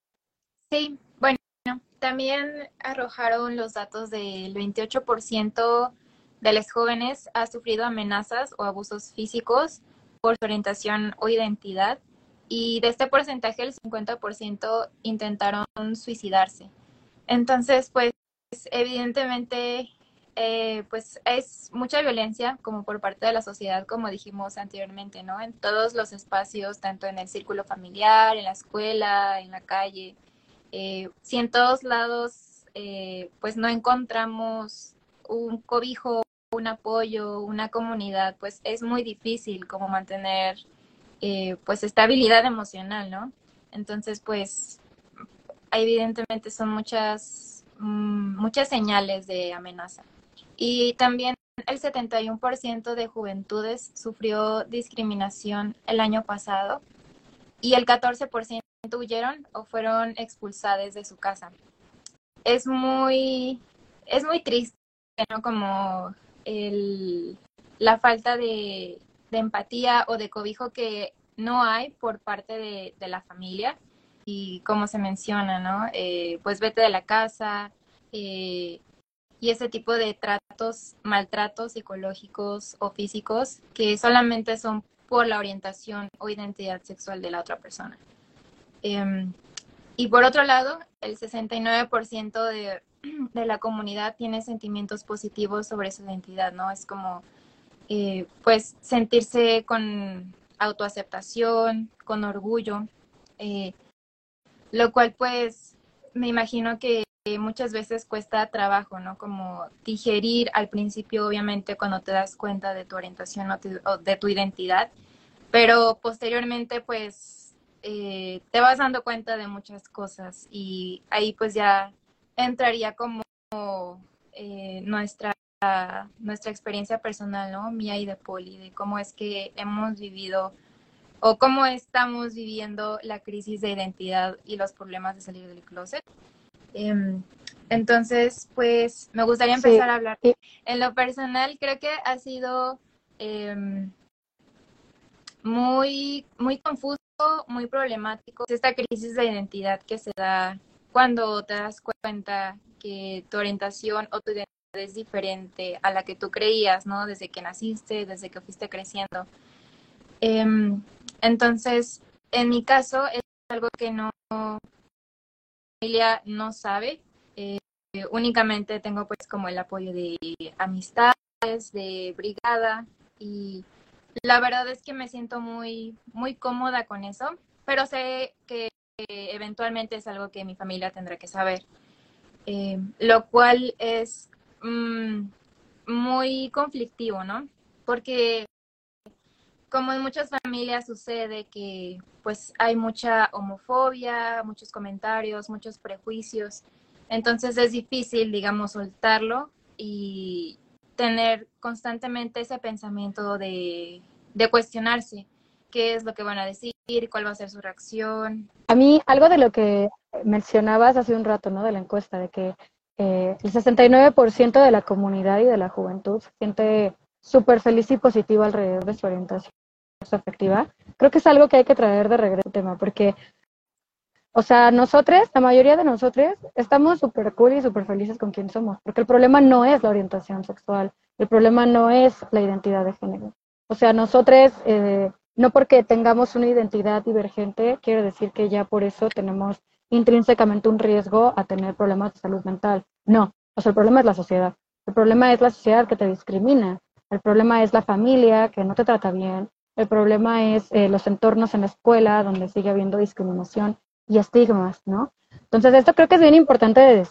S12: Sí, bueno, también arrojaron los datos del veintiocho por ciento de los jóvenes ha sufrido amenazas o abusos físicos por su orientación o identidad, y de este porcentaje el cincuenta por ciento intentaron suicidarse. Entonces, pues, evidentemente, eh, pues es mucha violencia como por parte de la sociedad, como dijimos anteriormente, ¿no? En todos los espacios, tanto en el círculo familiar, en la escuela, en la calle. Eh, si en todos lados, eh, pues no encontramos un cobijo, un apoyo, una comunidad, pues es muy difícil como mantener eh, pues estabilidad emocional, ¿no? Entonces, pues evidentemente son muchas, mmm, muchas señales de amenaza. Y también el setenta y uno por ciento de juventudes sufrió discriminación el año pasado y el catorce por ciento huyeron o fueron expulsadas de su casa. Es muy, es muy triste, ¿no? Como el, la falta de, de empatía o de cobijo que no hay por parte de, de la familia. Y como se menciona, ¿no? Eh, pues vete de la casa, eh, y ese tipo de tratos, maltratos psicológicos o físicos que solamente son por la orientación o identidad sexual de la otra persona. Eh, y por otro lado, el sesenta y nueve por ciento de, de la comunidad tiene sentimientos positivos sobre su identidad, ¿no? Es como, eh, pues, sentirse con autoaceptación, con orgullo, eh, lo cual, pues, me imagino que muchas veces cuesta trabajo, ¿no? Como digerir al principio, obviamente, cuando te das cuenta de tu orientación o, tu, o de tu identidad, pero posteriormente, pues, eh, te vas dando cuenta de muchas cosas y ahí, pues, ya entraría como eh, nuestra, nuestra experiencia personal, ¿no? Mía y de Poli, de cómo es que hemos vivido o cómo estamos viviendo la crisis de identidad y los problemas de salir del closet. Um, entonces, pues, me gustaría empezar sí. a hablar. En lo personal, creo que ha sido um, muy, muy confuso, muy problemático esta crisis de identidad que se da cuando te das cuenta que tu orientación o tu identidad es diferente a la que tú creías, ¿no? Desde que naciste, desde que fuiste creciendo. Um, entonces, en mi caso, es algo que no familia no sabe, eh, únicamente tengo pues como el apoyo de amistades, de brigada, y la verdad es que me siento muy, muy cómoda con eso, pero sé que eh, eventualmente es algo que mi familia tendrá que saber, eh, lo cual es mm, muy conflictivo, ¿no? Porque como en muchas familias sucede que pues hay mucha homofobia, muchos comentarios, muchos prejuicios, entonces es difícil, digamos, soltarlo y tener constantemente ese pensamiento de, de cuestionarse qué es lo que van a decir, cuál va a ser su reacción.
S2: A mí, algo de lo que mencionabas hace un rato, ¿no? De la encuesta, de que eh, el sesenta y nueve por ciento de la comunidad y de la juventud se siente súper feliz y positivo alrededor de su orientación afectiva. Creo que es algo que hay que traer de regreso al tema, porque, o sea, nosotros, la mayoría de nosotros, estamos súper cool y súper felices con quien somos, porque el problema no es la orientación sexual, el problema no es la identidad de género. O sea, nosotros, eh, no porque tengamos una identidad divergente, quiere decir que ya por eso tenemos intrínsecamente un riesgo a tener problemas de salud mental. No, o sea, el problema es la sociedad. El problema es la sociedad que te discrimina. El problema es la familia que no te trata bien. El problema es eh, los entornos en la escuela donde sigue habiendo discriminación y estigmas, ¿no? Entonces, esto creo que es bien importante de decir.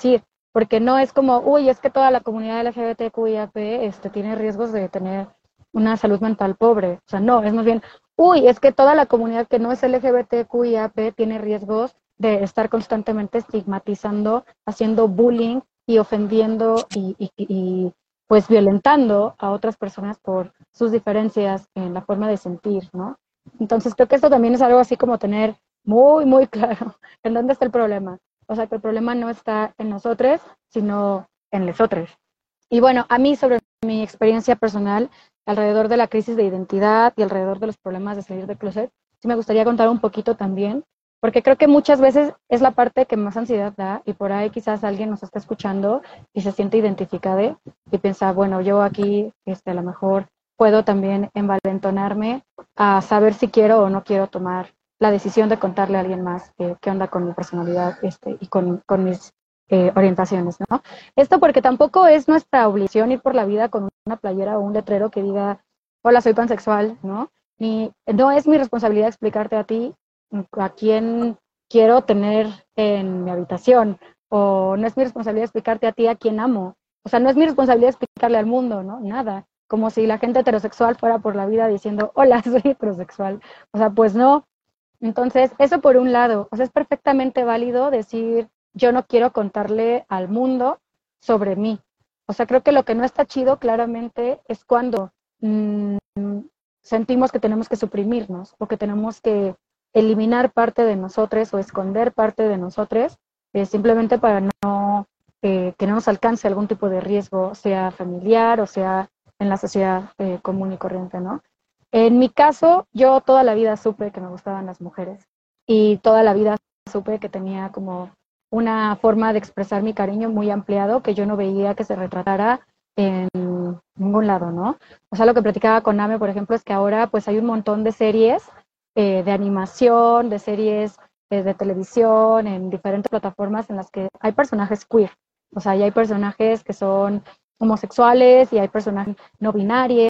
S2: porque no es como, uy, es que toda la comunidad L G B T Q I A P este, tiene riesgos de tener una salud mental pobre. O sea, no, es más bien, uy, es que toda la comunidad que no es L G B T Q I A P tiene riesgos de estar constantemente estigmatizando, haciendo bullying y ofendiendo y, y, y pues violentando a otras personas por sus diferencias en la forma de sentir, ¿no? Entonces creo que esto también es algo así como tener muy, muy claro en dónde está el problema. O sea, que el problema no está en nosotros, sino en lesotres. Y bueno, a mí sobre mi experiencia personal alrededor de la crisis de identidad y alrededor de los problemas de salir del closet, sí me gustaría contar un poquito también, porque creo que muchas veces es la parte que más ansiedad da y por ahí quizás alguien nos está escuchando y se siente identificada y piensa, bueno, yo aquí este, a lo mejor puedo también envalentonarme a saber si quiero o no quiero tomar la decisión de contarle a alguien más eh, qué onda con mi personalidad este, y con, con mis eh, orientaciones, ¿no? Esto porque tampoco es nuestra obligación ir por la vida con una playera o un letrero que diga, hola, soy pansexual, ¿no? Ni, no es mi responsabilidad explicarte a ti a quién quiero tener en mi habitación, o no es mi responsabilidad explicarte a ti a quién amo. O sea, no es mi responsabilidad explicarle al mundo, ¿no? Nada. Como si la gente heterosexual fuera por la vida diciendo, hola, soy heterosexual. O sea, pues no. Entonces, eso por un lado, o sea, es perfectamente válido decir, yo no quiero contarle al mundo sobre mí. O sea, creo que lo que no está chido claramente es cuando mmm, sentimos que tenemos que suprimirnos o que tenemos que eliminar parte de nosotros o esconder parte de nosotros eh, simplemente para no eh, que no nos alcance algún tipo de riesgo, sea familiar o sea en la sociedad eh, común y corriente, ¿no? En mi caso, yo toda la vida supe que me gustaban las mujeres y toda la vida supe que tenía como una forma de expresar mi cariño muy ampliado que yo no veía que se retratara en ningún lado, ¿no? O sea, lo que platicaba con Ame, por ejemplo, es que ahora pues hay un montón de series eh, de animación, de series eh, de televisión, en diferentes plataformas en las que hay personajes queer. O sea, y hay personajes que son homosexuales y hay personajes no binarios.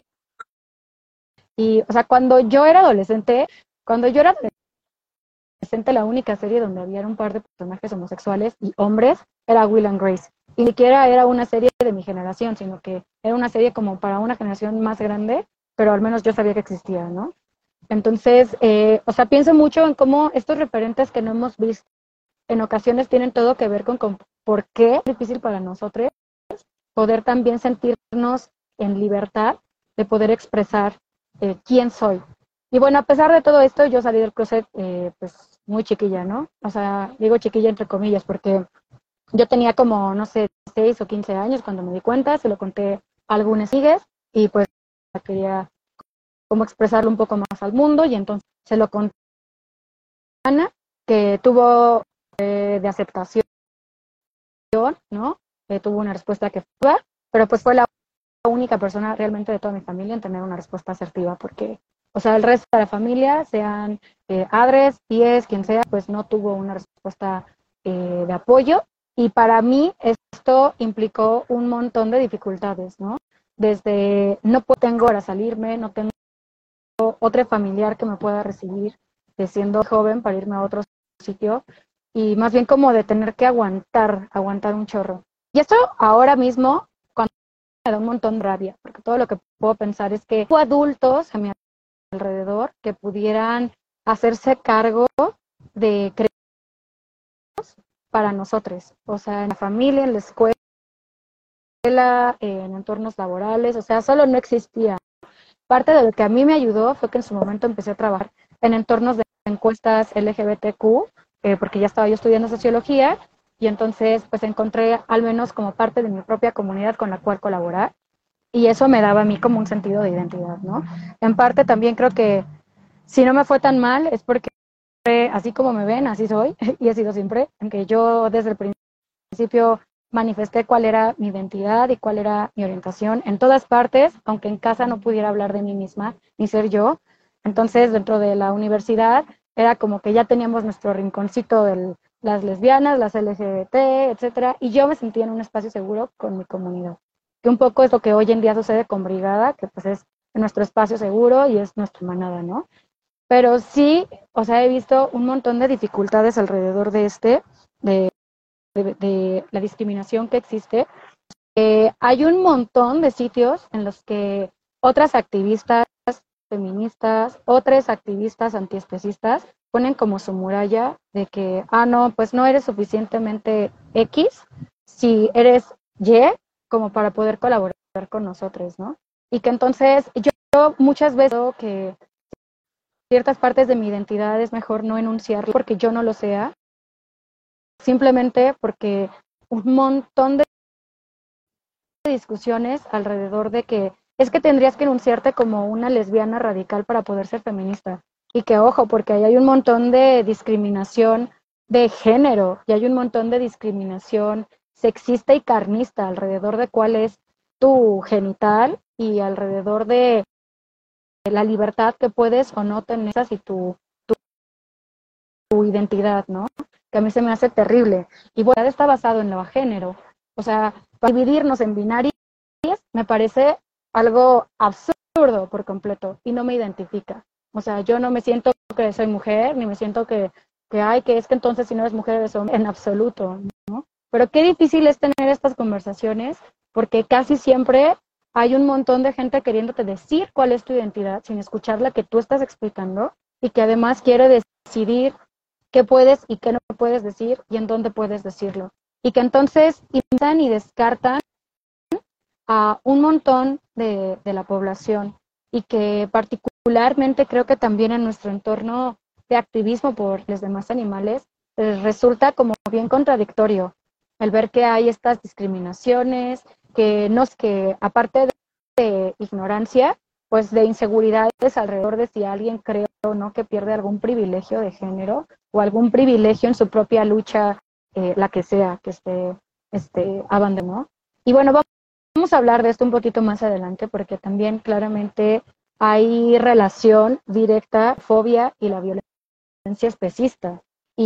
S2: Y, o sea, cuando yo era adolescente, cuando yo era adolescente, la única serie donde había un par de personajes homosexuales y hombres era Will and Grace. Y ni siquiera era una serie de mi generación, sino que era una serie como para una generación más grande, pero al menos yo sabía que existía, ¿no? Entonces, eh, o sea, pienso mucho en cómo estos referentes que no hemos visto en ocasiones tienen todo que ver con, con por qué es difícil para nosotros poder también sentirnos en libertad de poder expresar eh, quién soy. Y bueno, a pesar de todo esto, yo salí del closet eh, pues muy chiquilla, ¿no? O sea, digo chiquilla entre comillas porque yo tenía como, no sé, seis o quince años cuando me di cuenta, se lo conté a algunas amigas y pues quería como expresarlo un poco más al mundo y entonces se lo conté a Ana, que tuvo eh, de aceptación, ¿no? Eh, tuvo una respuesta que fue, pero pues fue la única persona realmente de toda mi familia en tener una respuesta asertiva, porque, o sea, el resto de la familia, sean eh, padres, tíes, quien sea, pues no tuvo una respuesta eh, de apoyo, y para mí esto implicó un montón de dificultades, ¿no? Desde no tengo para salirme, no tengo otro familiar que me pueda recibir de siendo joven para irme a otro sitio, y más bien como de tener que aguantar, aguantar un chorro. Y esto ahora mismo, cuando me da un montón de rabia, porque todo lo que puedo pensar es que hubo adultos a mi alrededor que pudieran hacerse cargo de creernos para nosotros, o sea, en la familia, en la escuela, en entornos laborales, o sea, solo no existía. Parte de lo que a mí me ayudó fue que en su momento empecé a trabajar en entornos de encuestas L G B T Q, eh, porque ya estaba yo estudiando sociología, y entonces pues encontré al menos como parte de mi propia comunidad con la cual colaborar, y eso me daba a mí como un sentido de identidad, ¿no? En parte también creo que si no me fue tan mal es porque así como me ven, así soy, y he sido siempre, aunque yo desde el principio manifesté cuál era mi identidad y cuál era mi orientación en todas partes, aunque en casa no pudiera hablar de mí misma ni ser yo. Entonces, dentro de la universidad, era como que ya teníamos nuestro rinconcito de las lesbianas, las L G B T, etcétera, y yo me sentía en un espacio seguro con mi comunidad, que un poco es lo que hoy en día sucede con Brigada, que pues es nuestro espacio seguro y es nuestra manada, ¿no? Pero sí, o sea, he visto un montón de dificultades alrededor de este, de de, de la discriminación que existe, eh, hay un montón de sitios en los que otras activistas feministas, otras activistas antiespecistas ponen como su muralla de que, ah, no, pues no eres suficientemente X si eres Y como para poder colaborar con nosotros, ¿no? Y que entonces yo, yo muchas veces veo que ciertas partes de mi identidad es mejor no enunciarlo porque yo no lo sea, simplemente porque un montón de discusiones alrededor de que es que tendrías que enunciarte como una lesbiana radical para poder ser feminista. Y que ojo, porque ahí hay un montón de discriminación de género y hay un montón de discriminación sexista y carnista alrededor de cuál es tu genital y alrededor de la libertad que puedes o no tener y tu, tu, tu identidad, ¿no? Que a mí se me hace terrible. Y bueno, está basado en lo género. O sea, dividirnos en binarios me parece algo absurdo por completo y no me identifica. O sea, yo no me siento que soy mujer, ni me siento que, que ay, que es que entonces si no eres mujer eres hombre, en absoluto, ¿no? Pero qué difícil es tener estas conversaciones porque casi siempre hay un montón de gente queriéndote decir cuál es tu identidad sin escuchar la que tú estás explicando y que además quiere decidir qué puedes y qué no puedes decir y en dónde puedes decirlo. Y que entonces inventan y descartan a un montón de, de la población y que particularmente creo que también en nuestro entorno de activismo por los demás animales eh, resulta como bien contradictorio el ver que hay estas discriminaciones, que nos que aparte de, de ignorancia, pues de inseguridades alrededor de si alguien cree o no que pierde algún privilegio de género o algún privilegio en su propia lucha, eh, la que sea, que esté este, abandonó. Y bueno, vamos Vamos a hablar de esto un poquito más adelante porque también claramente hay relación directa, fobia y la violencia especista.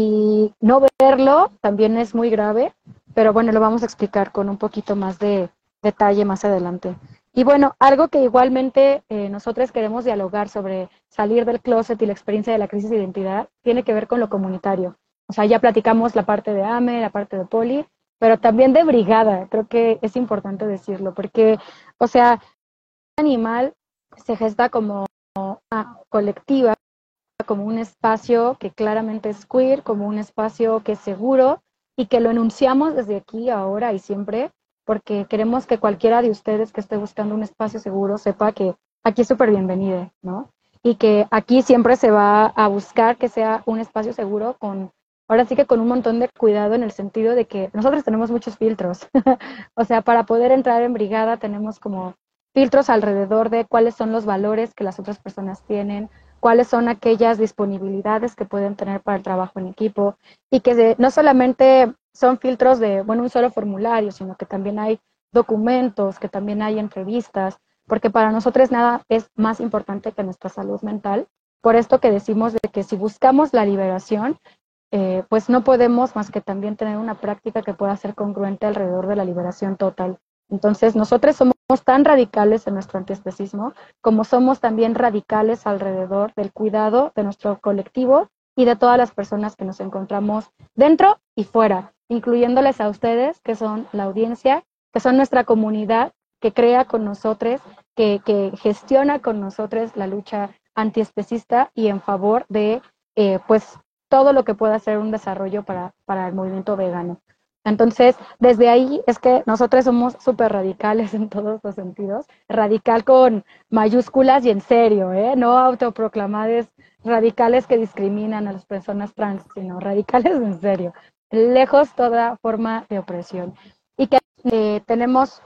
S2: Y no verlo también es muy grave, pero bueno, lo vamos a explicar con un poquito más de detalle más adelante. Y bueno, algo que igualmente eh, nosotros queremos dialogar sobre salir del closet y la experiencia de la crisis de identidad tiene que ver con lo comunitario. O sea, ya platicamos la parte de A M E, la parte de Poli, pero también de brigada, creo que es importante decirlo, porque, o sea, el animal se gesta como una colectiva, como un espacio que claramente es queer, como un espacio que es seguro y que lo enunciamos desde aquí, ahora y siempre, porque queremos que cualquiera de ustedes que esté buscando un espacio seguro sepa que aquí es súper bienvenida, ¿no? Y que aquí siempre se va a buscar que sea un espacio seguro con, ahora sí que con un montón de cuidado en el sentido de que nosotros tenemos muchos filtros. O sea, para poder entrar en brigada tenemos como filtros alrededor de cuáles son los valores que las otras personas tienen, cuáles son aquellas disponibilidades que pueden tener para el trabajo en equipo y que de, no solamente son filtros de, bueno, un solo formulario, sino que también hay documentos, que también hay entrevistas, porque para nosotros nada es más importante que nuestra salud mental. Por esto que decimos de que si buscamos la liberación, eh, pues no podemos más que también tener una práctica que pueda ser congruente alrededor de la liberación total. Entonces, nosotros somos tan radicales en nuestro antiespecismo como somos también radicales alrededor del cuidado de nuestro colectivo y de todas las personas que nos encontramos dentro y fuera, incluyéndoles a ustedes, que son la audiencia, que son nuestra comunidad, que crea con nosotros, que, que gestiona con nosotros la lucha antiespecista y en favor de, eh, pues, todo lo que pueda ser un desarrollo para, para el movimiento vegano. Entonces, desde ahí es que nosotros somos súper radicales en todos los sentidos, radical con mayúsculas y en serio, ¿eh? No autoproclamadas radicales que discriminan a las personas trans, sino radicales en serio, lejos toda forma de opresión. Y que eh, tenemos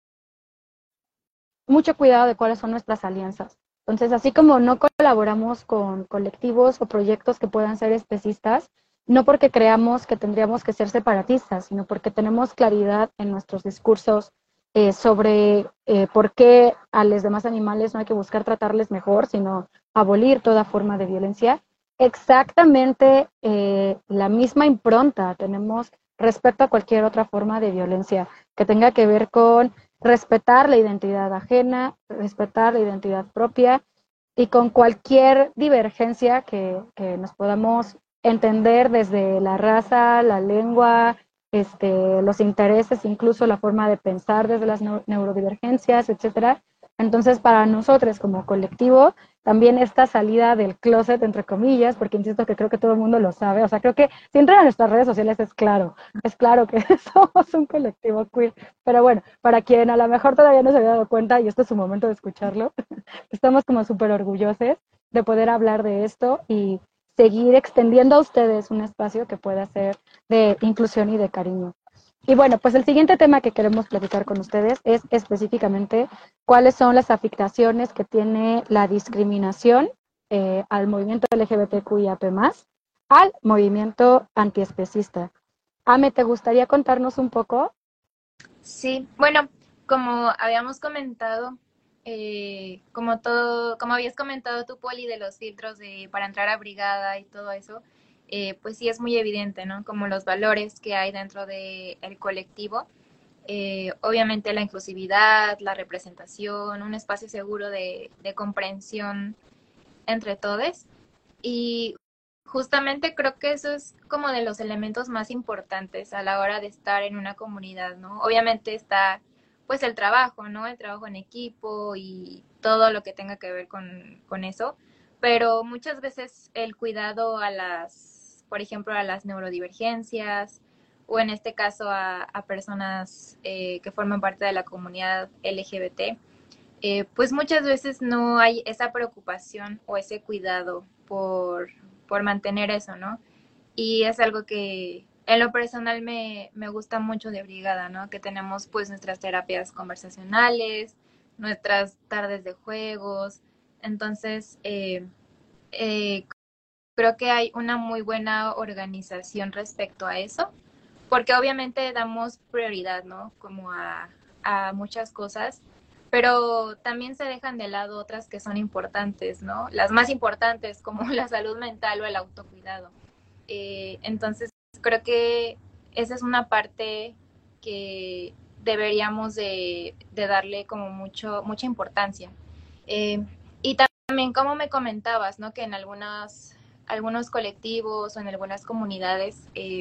S2: mucho cuidado de cuáles son nuestras alianzas. Entonces, así como no colaboramos con colectivos o proyectos que puedan ser especistas, no porque creamos que tendríamos que ser separatistas, sino porque tenemos claridad en nuestros discursos eh, sobre eh, por qué a los demás animales no hay que buscar tratarles mejor, sino abolir toda forma de violencia. Exactamente eh, la misma impronta tenemos respecto a cualquier otra forma de violencia que tenga que ver con respetar la identidad ajena, respetar la identidad propia y con cualquier divergencia que, que nos podamos entender desde la raza, la lengua, este, los intereses, incluso la forma de pensar desde las neurodivergencias, etcétera. Entonces, para nosotros como colectivo, también esta salida del closet, entre comillas, porque insisto que creo que todo el mundo lo sabe, o sea, creo que si entran a nuestras redes sociales es claro, es claro que somos un colectivo queer, pero bueno, para quien a lo mejor todavía no se había dado cuenta, y este es su momento de escucharlo, estamos como súper orgullosos de poder hablar de esto y seguir extendiendo a ustedes un espacio que pueda ser de inclusión y de cariño. Y bueno, pues el siguiente tema que queremos platicar con ustedes es específicamente cuáles son las afectaciones que tiene la discriminación eh, al movimiento L G B T Q I A P más, al movimiento antiespecista. Ame, ¿te gustaría contarnos un poco?
S12: Sí, bueno, como habíamos comentado, eh, como todo, como habías comentado tú, Poli, de los filtros de, para entrar a brigada y todo eso, Eh, pues sí es muy evidente, ¿no? Como los valores que hay dentro del colectivo. Eh, obviamente la inclusividad, la representación, un espacio seguro de, de comprensión entre todos. Y justamente creo que eso es como de los elementos más importantes a la hora de estar en una comunidad, ¿no? Obviamente está pues el trabajo, ¿no? El trabajo en equipo y todo lo que tenga que ver con, con eso. Pero muchas veces el cuidado a las por ejemplo, a las neurodivergencias o en este caso a, a personas eh, que forman parte de la comunidad L G B T, eh, pues muchas veces no hay esa preocupación o ese cuidado por, por mantener eso, ¿no? Y es algo que en lo personal me, me gusta mucho de Brigada, ¿no? Que tenemos pues nuestras terapias conversacionales, nuestras tardes de juegos, entonces eh, eh, creo que hay una muy buena organización respecto a eso, porque obviamente damos prioridad, ¿no? Como a, a muchas cosas, pero también se dejan de lado otras que son importantes, ¿no? Las más importantes, como la salud mental o el autocuidado. Eh, entonces, creo que esa es una parte que deberíamos de, de darle como mucho, mucha importancia. Eh, y también, como me comentabas, ¿no? Que en algunas... algunos colectivos o en algunas comunidades, eh,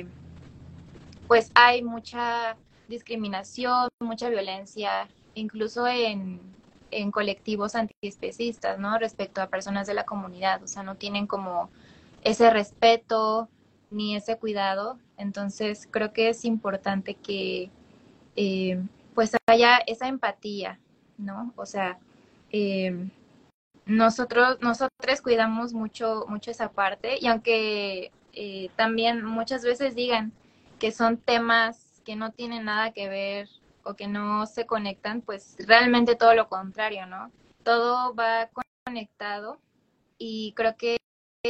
S12: pues hay mucha discriminación, mucha violencia, incluso en, en colectivos antiespecistas, ¿no? Respecto a personas de la comunidad, o sea, no tienen como ese respeto ni ese cuidado, entonces creo que es importante que eh, pues haya esa empatía, ¿no? O sea, eh, Nosotros, nosotros cuidamos mucho, mucho esa parte y aunque eh, también muchas veces digan que son temas que no tienen nada que ver o que no se conectan, pues realmente todo lo contrario, ¿no? Todo va conectado y creo que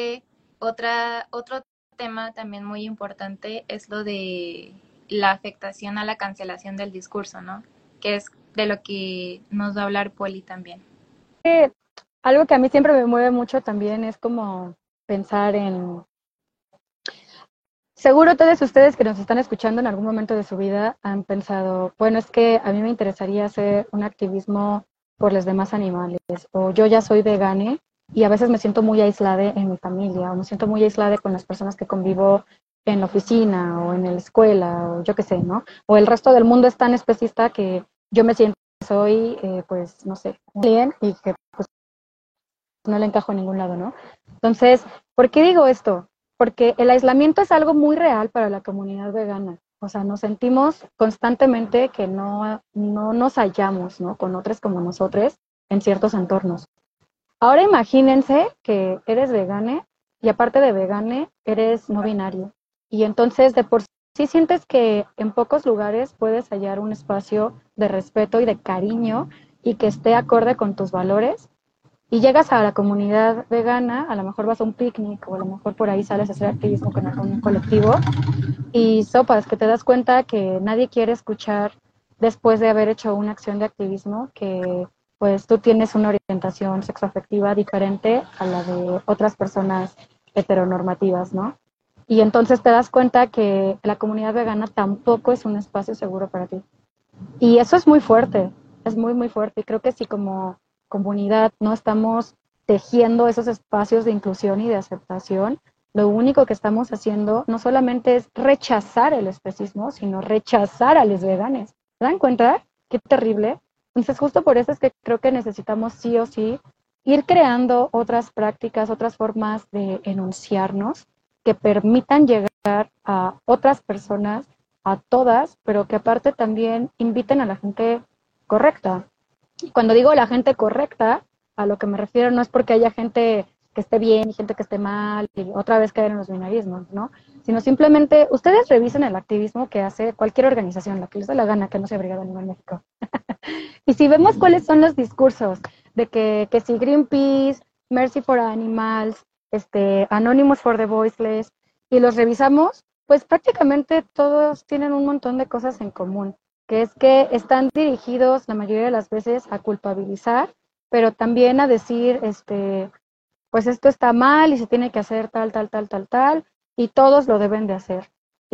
S12: otra, otro tema también muy importante es lo de la afectación a la cancelación del discurso, ¿no? Que es de lo que nos va a hablar Poli también.
S2: Eh, Algo que a mí siempre me mueve mucho también es como pensar en... Seguro todos ustedes que nos están escuchando en algún momento de su vida han pensado, bueno, es que a mí me interesaría hacer un activismo por los demás animales, o yo ya soy vegane y a veces me siento muy aislada en mi familia, o me siento muy aislada con las personas que convivo en la oficina, o en la escuela, o yo qué sé, ¿no? O el resto del mundo es tan especista que yo me siento que soy, eh, pues, no sé, un alien y que pues no le encajo en ningún lado, ¿no? Entonces, ¿por qué digo esto? Porque el aislamiento es algo muy real para la comunidad vegana. O sea, nos sentimos constantemente que no, no nos hallamos, ¿no? Con otros como nosotros en ciertos entornos. Ahora imagínense que eres vegane y aparte de vegane, eres no binario. Y entonces de por sí sientes que en pocos lugares puedes hallar un espacio de respeto y de cariño y que esté acorde con tus valores. Y llegas a la comunidad vegana, a lo mejor vas a un picnic o a lo mejor por ahí sales a hacer activismo con algún colectivo y sopas que te das cuenta que nadie quiere escuchar después de haber hecho una acción de activismo que pues tú tienes una orientación sexoafectiva diferente a la de otras personas heteronormativas, ¿no? Y entonces te das cuenta que la comunidad vegana tampoco es un espacio seguro para ti. Y eso es muy fuerte, es muy, muy fuerte. Y creo que si como comunidad no estamos tejiendo esos espacios de inclusión y de aceptación, lo único que estamos haciendo no solamente es rechazar el especismo, sino rechazar a los veganes. ¿Se dan cuenta? Qué terrible. Entonces, justo por eso es que creo que necesitamos sí o sí ir creando otras prácticas, otras formas de enunciarnos que permitan llegar a otras personas, a todas, pero que aparte también inviten a la gente correcta. Cuando digo la gente correcta, a lo que me refiero no es porque haya gente que esté bien y gente que esté mal, y otra vez caer en los binarismos, ¿no? Sino simplemente, ustedes revisen el activismo que hace cualquier organización, la que les dé la gana, que no sea Brigada Animal México. Y si vemos cuáles son los discursos de que, que si Greenpeace, Mercy for Animals, este, Anonymous for the Voiceless, y los revisamos, pues prácticamente todos tienen un montón de cosas en común, que es que están dirigidos la mayoría de las veces a culpabilizar, pero también a decir, este, pues esto está mal y se tiene que hacer tal, tal, tal, tal, tal, y todos lo deben de hacer.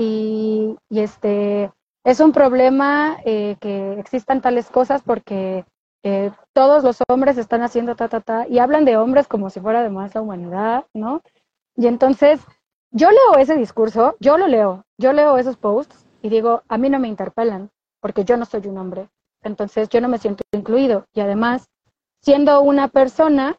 S2: Y, y este, es un problema eh, que existan tales cosas porque eh, todos los hombres están haciendo ta, ta, ta, y hablan de hombres como si fuera además la humanidad, ¿no? Y entonces, yo leo ese discurso, yo lo leo, yo leo esos posts y digo, a mí no me interpelan, porque yo no soy un hombre, entonces yo no me siento incluido, y además, siendo una persona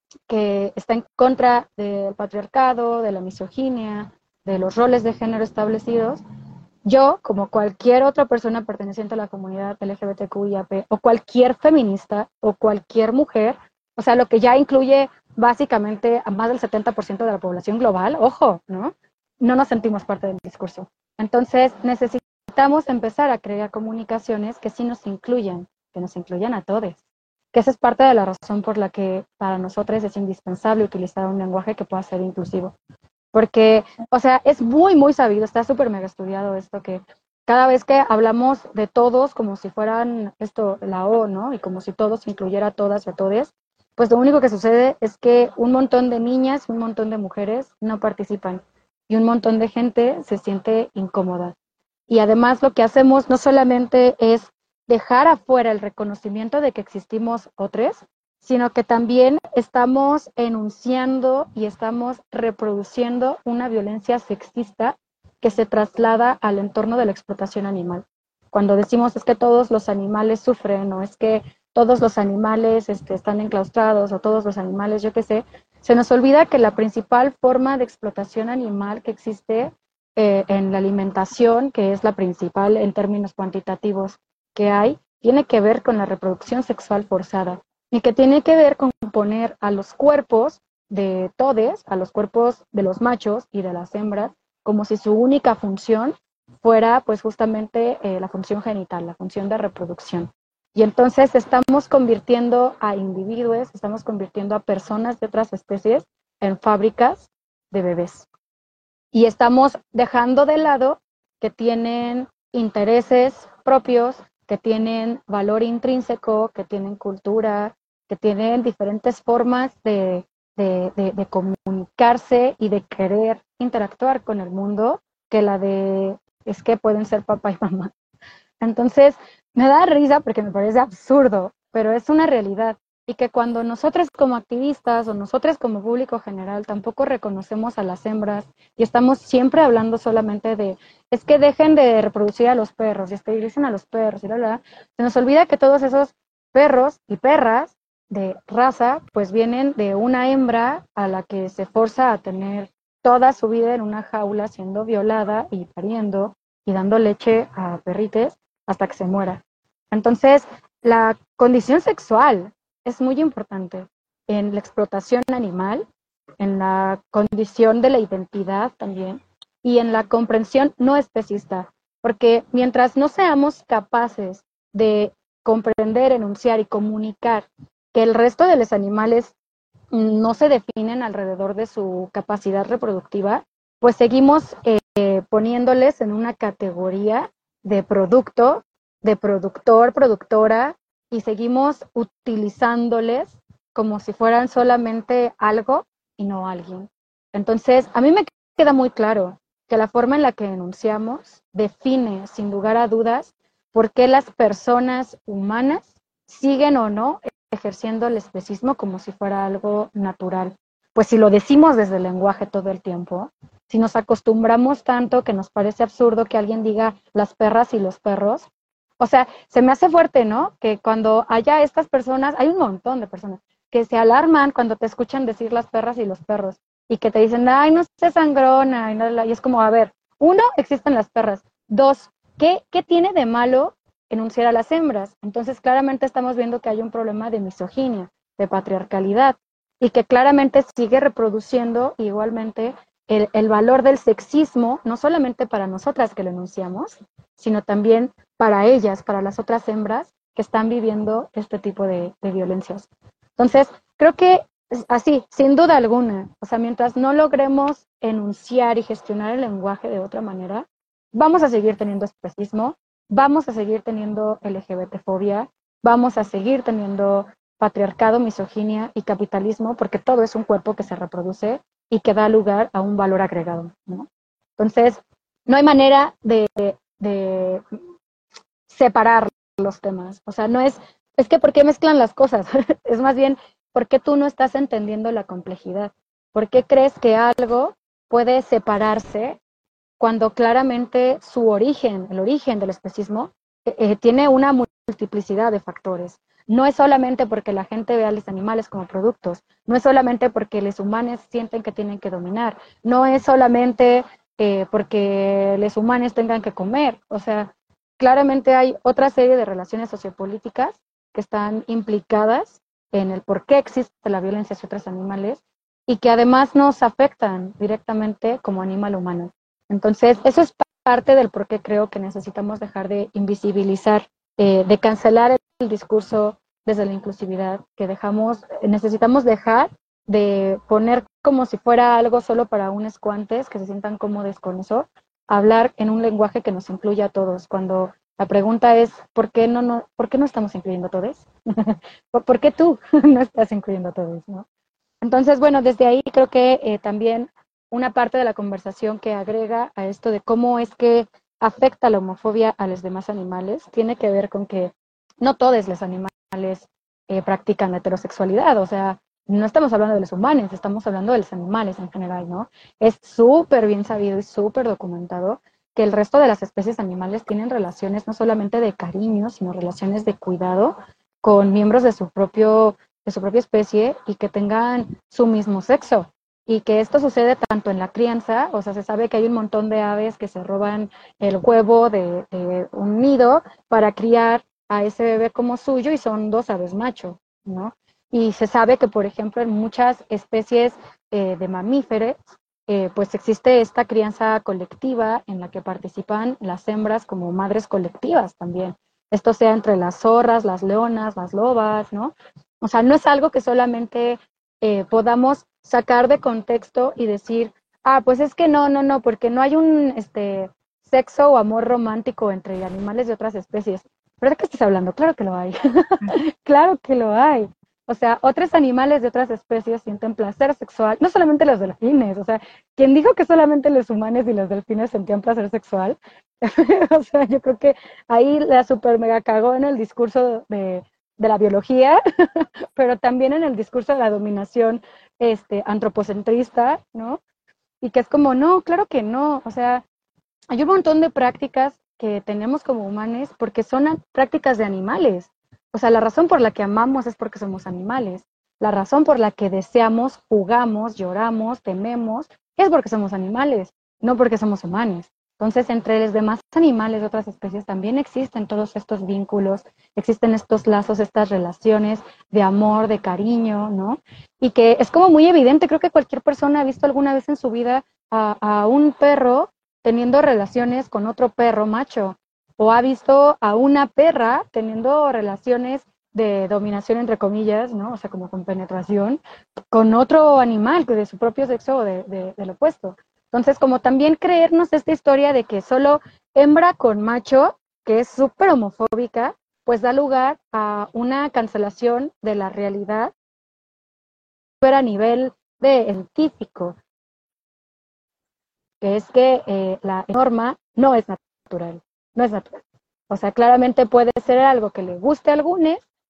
S2: que está en contra del patriarcado, de la misoginia, de los roles de género establecidos, yo, como cualquier otra persona perteneciente a la comunidad L G B T Q I A P, o cualquier feminista, o cualquier mujer, o sea, lo que ya incluye básicamente a más del setenta por ciento de la población global, ojo, ¿no? No nos sentimos parte del discurso. Entonces, necesitamos empezar a crear comunicaciones que sí nos incluyan, que nos incluyan a todos. Que esa es parte de la razón por la que para nosotros es indispensable utilizar un lenguaje que pueda ser inclusivo. Porque, o sea, es muy, muy sabido, está súper mega estudiado esto, que cada vez que hablamos de todos como si fueran esto, la O, ¿no? Y como si todos incluyera a todas y a todes, pues lo único que sucede es que un montón de niñas, un montón de mujeres no participan y un montón de gente se siente incómoda. Y además lo que hacemos no solamente es dejar afuera el reconocimiento de que existimos otros, sino que también estamos enunciando y estamos reproduciendo una violencia sexista que se traslada al entorno de la explotación animal. Cuando decimos es que todos los animales sufren, o es que todos los animales este, están enclaustrados, o todos los animales, yo qué sé, se nos olvida que la principal forma de explotación animal que existe eh, en la alimentación, que es la principal en términos cuantitativos que hay, tiene que ver con la reproducción sexual forzada y que tiene que ver con poner a los cuerpos de todes, a los cuerpos de los machos y de las hembras, como si su única función fuera pues justamente eh, la función genital, la función de reproducción. Y entonces estamos convirtiendo a individuos, estamos convirtiendo a personas de otras especies en fábricas de bebés. Y estamos dejando de lado que tienen intereses propios, que tienen valor intrínseco, que tienen cultura, que tienen diferentes formas de, de, de, de comunicarse y de querer interactuar con el mundo, que la de es que pueden ser papá y mamá. Entonces, me da risa porque me parece absurdo, pero es una realidad. Y que cuando nosotros como activistas o nosotros como público general tampoco reconocemos a las hembras y estamos siempre hablando solamente de es que dejen de reproducir a los perros y esterilicen a los perros y la, la, se nos olvida que todos esos perros y perras de raza pues vienen de una hembra a la que se forza a tener toda su vida en una jaula siendo violada y pariendo y dando leche a perrites hasta que se muera. Entonces, la condición sexual es muy importante en la explotación animal, en la condición de la identidad también, y en la comprensión no especista, porque mientras no seamos capaces de comprender, enunciar y comunicar que el resto de los animales no se definen alrededor de su capacidad reproductiva, pues seguimos eh, poniéndoles en una categoría de producto, de productor, productora, y seguimos utilizándoles como si fueran solamente algo y no alguien. Entonces, a mí me queda muy claro que la forma en la que enunciamos define, sin lugar a dudas, por qué las personas humanas siguen o no ejerciendo el especismo como si fuera algo natural. pues si lo decimos desde el lenguaje todo el tiempo, si nos acostumbramos tanto que nos parece absurdo que alguien diga las perras y los perros, o sea, se me hace fuerte, ¿no? Que cuando haya estas personas, hay un montón de personas que se alarman cuando te escuchan decir las perras y los perros y que te dicen, ay, no sé, sangrona, y, no, y es como, a ver, uno, existen las perras, dos, ¿qué, qué tiene de malo enunciar a las hembras? Entonces, claramente estamos viendo que hay un problema de misoginia, de patriarcalidad, y que claramente sigue reproduciendo igualmente el, el valor del sexismo, no solamente para nosotras que lo enunciamos, sino también para ellas, para las otras hembras que están viviendo este tipo de, de violencias. Entonces, creo que así, sin duda alguna, o sea, mientras no logremos enunciar y gestionar el lenguaje de otra manera, vamos a seguir teniendo especismo, vamos a seguir teniendo L G B T fobia, vamos a seguir teniendo patriarcado, misoginia y capitalismo, porque todo es un cuerpo que se reproduce y que da lugar a un valor agregado, ¿no? Entonces, no hay manera de, de separar los temas. O sea, no es, es que ¿por qué mezclan las cosas? Es más bien, ¿por qué tú no estás entendiendo la complejidad? ¿Por qué crees que algo puede separarse cuando claramente su origen, el origen del especismo, eh, eh, tiene una multiplicidad de factores? No es solamente porque la gente ve a los animales como productos, no es solamente porque los humanos sienten que tienen que dominar, no es solamente eh, porque los humanos tengan que comer. O sea, claramente hay otra serie de relaciones sociopolíticas que están implicadas en el por qué existe la violencia hacia otros animales y que además nos afectan directamente como animal humano. Entonces, eso es parte del por qué creo que necesitamos dejar de invisibilizar, eh, de cancelar el, el discurso desde la inclusividad, que dejamos, necesitamos dejar de poner como si fuera algo solo para unos cuantos que se sientan cómodos con eso, hablar en un lenguaje que nos incluya a todos, cuando la pregunta es, ¿por qué no, no, ¿por qué no estamos incluyendo a todos? ¿Por qué tú no estás incluyendo a todos, no? Entonces, bueno, desde ahí creo que eh, también una parte de la conversación que agrega a esto de cómo es que afecta la homofobia a los demás animales, tiene que ver con que no todos los animales eh, practican la heterosexualidad, o sea, no estamos hablando de los humanos, estamos hablando de los animales en general, ¿no? Es súper bien sabido y súper documentado que el resto de las especies animales tienen relaciones no solamente de cariño, sino relaciones de cuidado con miembros de su propio, de su propia especie y que tengan su mismo sexo. Y que esto sucede tanto en la crianza, o sea, se sabe que hay un montón de aves que se roban el huevo de, de un nido para criar a ese bebé como suyo y son dos aves macho, ¿no? Y se sabe que, por ejemplo, en muchas especies eh, de mamíferos, eh, pues existe esta crianza colectiva en la que participan las hembras como madres colectivas también. Esto sea entre las zorras, las leonas, las lobas, ¿no? O sea, no es algo que solamente eh, podamos sacar de contexto y decir, ah, pues es que no, no, no, porque no hay un este, sexo o amor romántico entre animales de otras especies. ¿Pero de qué estás hablando? Claro que lo hay. Claro que lo hay. O sea, otros animales de otras especies sienten placer sexual, no solamente los delfines, o sea, quien dijo que solamente los humanos y los delfines sentían placer sexual, o sea, yo creo que ahí la super mega cagó en el discurso de, de la biología, pero también en el discurso de la dominación este, antropocentrista, ¿no? Y que es como, no, claro que no, o sea, hay un montón de prácticas que tenemos como humanos porque son prácticas de animales. O sea, la razón por la que amamos es porque somos animales. La razón por la que deseamos, jugamos, lloramos, tememos, es porque somos animales, no porque somos humanos. Entonces, entre los demás animales de otras especies también existen todos estos vínculos, existen estos lazos, estas relaciones de amor, de cariño, ¿no? Y que es como muy evidente, creo que cualquier persona ha visto alguna vez en su vida a, a un perro teniendo relaciones con otro perro macho, o ha visto a una perra teniendo relaciones de dominación, entre comillas, ¿no? O sea, como con penetración, con otro animal de su propio sexo o de, de, del opuesto. Entonces, como también creernos esta historia de que solo hembra con macho, que es súper homofóbica, pues da lugar a una cancelación de la realidad pero a nivel de científico, que es que eh, la norma no es natural, no es natural. O sea, claramente puede ser algo que le guste a algunos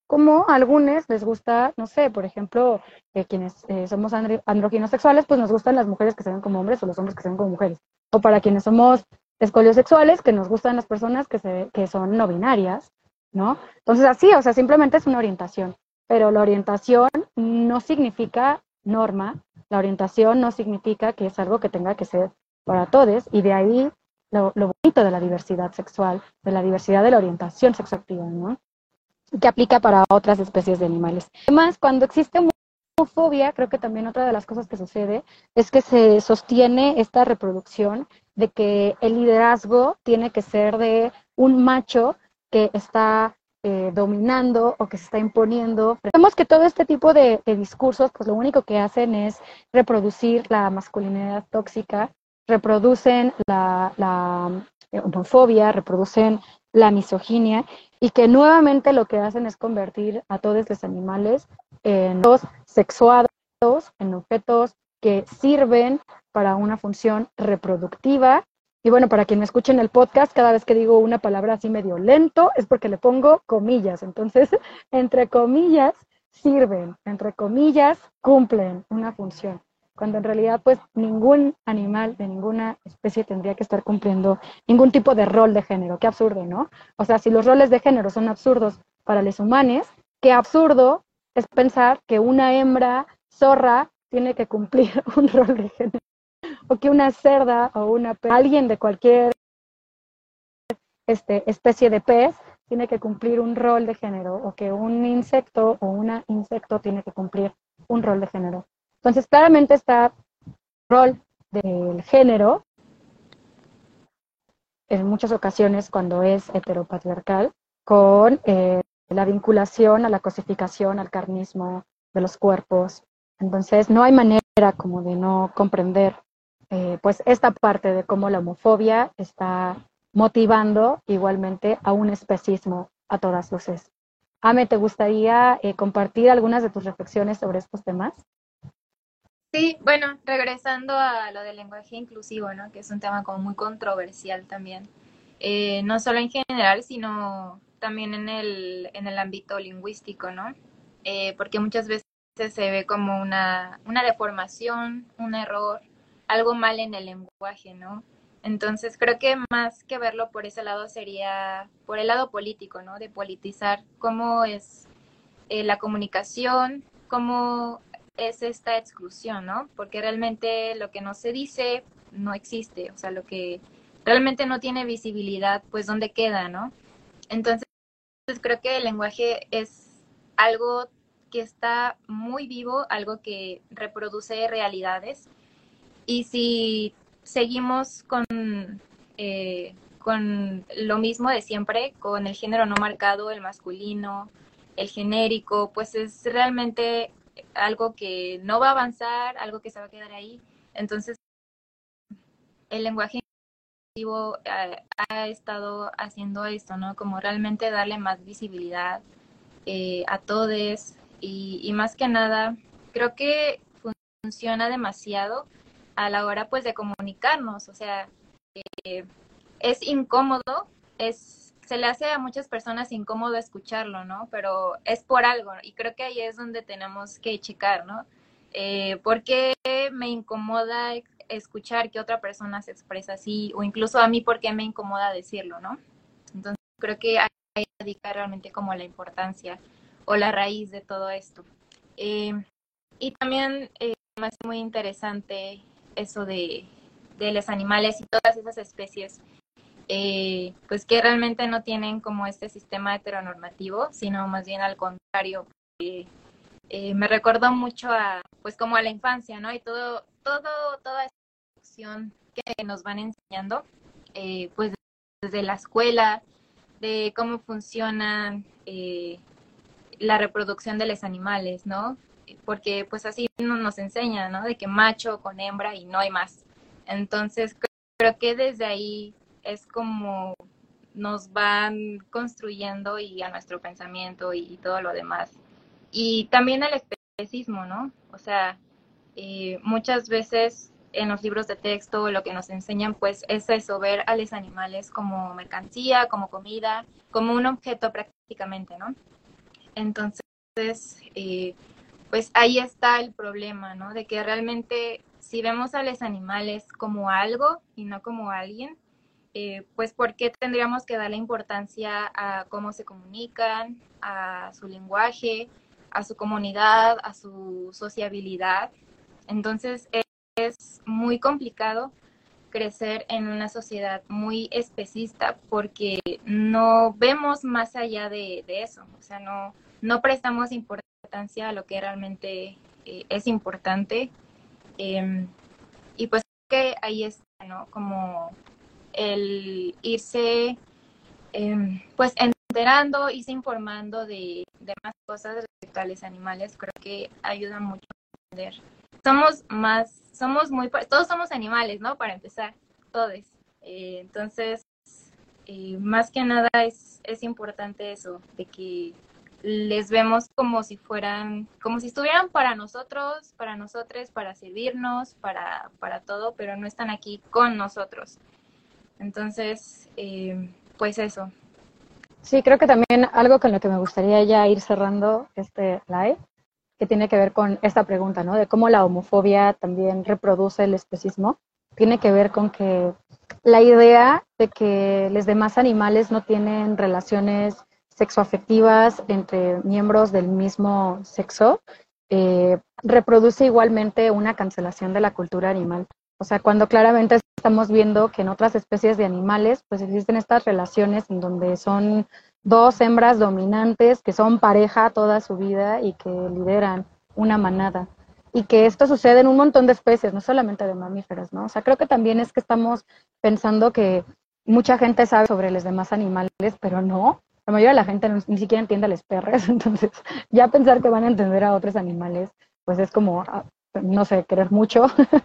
S2: como a algunos les gusta, no sé, por ejemplo, eh, quienes eh, somos andro- andróginos sexuales, pues nos gustan las mujeres que se ven como hombres o los hombres que se ven como mujeres. O para quienes somos escoliosexuales, que nos gustan las personas que, se, que son no binarias, ¿no? Entonces así, o sea, simplemente es una orientación. Pero la orientación no significa norma, la orientación no significa que es algo que tenga que ser para todos, y de ahí lo, lo bonito de la diversidad sexual, de la diversidad de la orientación sexoactiva, ¿no? Que aplica para otras especies de animales. Además, cuando existe homofobia, creo que también otra de las cosas que sucede es que se sostiene esta reproducción de que el liderazgo tiene que ser de un macho que está eh, dominando o que se está imponiendo. Vemos que todo este tipo de, de discursos, pues lo único que hacen es reproducir la masculinidad tóxica, reproducen la, la homofobia, reproducen la misoginia, y que nuevamente lo que hacen es convertir a todos los animales en los sexuados, en objetos que sirven para una función reproductiva. Y bueno, para quien me escuche en el podcast, cada vez que digo una palabra así medio lento, es porque le pongo comillas. Entonces, entre comillas, sirven, entre comillas, cumplen una función, cuando en realidad pues ningún animal de ninguna especie tendría que estar cumpliendo ningún tipo de rol de género. Qué absurdo, ¿no? O sea, si los roles de género son absurdos para los humanos, qué absurdo es pensar que una hembra zorra tiene que cumplir un rol de género, o que una cerda o una pe- alguien de cualquier este, especie de pez tiene que cumplir un rol de género, o que un insecto o una insecto tiene que cumplir un rol de género. Entonces, claramente está el rol del género, en muchas ocasiones cuando es heteropatriarcal, con eh, la vinculación a la cosificación, al carnismo de los cuerpos. Entonces, no hay manera como de no comprender eh, pues esta parte de cómo la homofobia está motivando igualmente a un especismo a todas luces. Ame, ¿te gustaría eh, compartir algunas de tus reflexiones sobre estos temas?
S12: Sí, bueno, regresando a lo del lenguaje inclusivo, ¿no? Que es un tema como muy controversial también, eh, no solo en general, sino también en el, en el ámbito lingüístico, ¿no? Eh, porque muchas veces se ve como una, una deformación, un error, algo mal en el lenguaje, ¿no? Entonces creo que más que verlo por ese lado sería por el lado político, ¿no? De politizar cómo es eh, la comunicación, cómo es esta exclusión, ¿no? Porque realmente lo que no se dice no existe, o sea, lo que realmente no tiene visibilidad, pues ¿dónde queda, no? Entonces, creo que el lenguaje es algo que está muy vivo, algo que reproduce realidades, y si seguimos con, eh, con lo mismo de siempre, con el género no marcado, el masculino, el genérico, pues es realmente algo que no va a avanzar, algo que se va a quedar ahí. Entonces, el lenguaje inclusivo ha, ha estado haciendo esto, ¿no? Como realmente darle más visibilidad eh, a todos, y, y más que nada, creo que funciona demasiado a la hora, pues, de comunicarnos. O sea, eh, es incómodo, es se le hace a muchas personas incómodo escucharlo, ¿no? Pero es por algo, y creo que ahí es donde tenemos que checar, ¿no? Eh, ¿por qué me incomoda escuchar que otra persona se expresa así? O incluso a mí, ¿por qué me incomoda decirlo, ¿no? Entonces, creo que ahí radica realmente como la importancia o la raíz de todo esto. Eh, y también eh, me hace muy interesante eso de, de los animales y todas esas especies Eh, pues que realmente no tienen como este sistema heteronormativo, sino más bien al contrario. Eh, eh, me recordó mucho a, pues como a la infancia, ¿no? Y todo, todo, toda esta acción que nos van enseñando, eh, pues desde la escuela, de cómo funciona eh, la reproducción de los animales, ¿no? Porque pues así nos enseñan, ¿no? De que macho con hembra y no hay más. Entonces creo que desde ahí es como nos van construyendo y a nuestro pensamiento y, y todo lo demás. Y también el especismo, ¿no? O sea, eh, muchas veces en los libros de texto lo que nos enseñan pues es eso, ver a los animales como mercancía, como comida, como un objeto prácticamente, ¿no? Entonces, eh, pues ahí está el problema, ¿no? De que realmente si vemos a los animales como algo y no como alguien, eh, pues ¿por qué tendríamos que darle importancia a cómo se comunican, a su lenguaje, a su comunidad, a su sociabilidad? Entonces es muy complicado crecer en una sociedad muy especista porque no vemos más allá de, de eso, o sea, no, no prestamos importancia a lo que realmente eh, es importante, eh, y pues que ahí está, ¿no? Como el irse eh, pues enterando, irse informando de, de más cosas respecto a los animales, creo que ayuda mucho a entender. Somos más, somos muy, todos somos animales, ¿no? Para empezar, todos. Eh, entonces, eh, más que nada es, es importante eso, de que les vemos como si fueran, como si estuvieran para nosotros, para nosotros, para servirnos, para, para todo, pero no están aquí con nosotros. Entonces, eh, pues eso.
S2: Sí, creo que también algo con lo que me gustaría ya ir cerrando este live, que tiene que ver con esta pregunta, ¿no? De cómo la homofobia también reproduce el especismo, tiene que ver con que la idea de que los demás animales no tienen relaciones sexoafectivas entre miembros del mismo sexo, eh, reproduce igualmente una cancelación de la cultura animal. O sea, cuando claramente estamos viendo que en otras especies de animales, pues existen estas relaciones en donde son dos hembras dominantes que son pareja toda su vida y que lideran una manada. Y que esto sucede en un montón de especies, no solamente de mamíferos, ¿no? O sea, creo que también es que estamos pensando que mucha gente sabe sobre los demás animales, pero no. La mayoría de la gente no, ni siquiera entiende a los perros, entonces ya pensar que van a entender a otros animales, pues es como, no sé, querer mucho.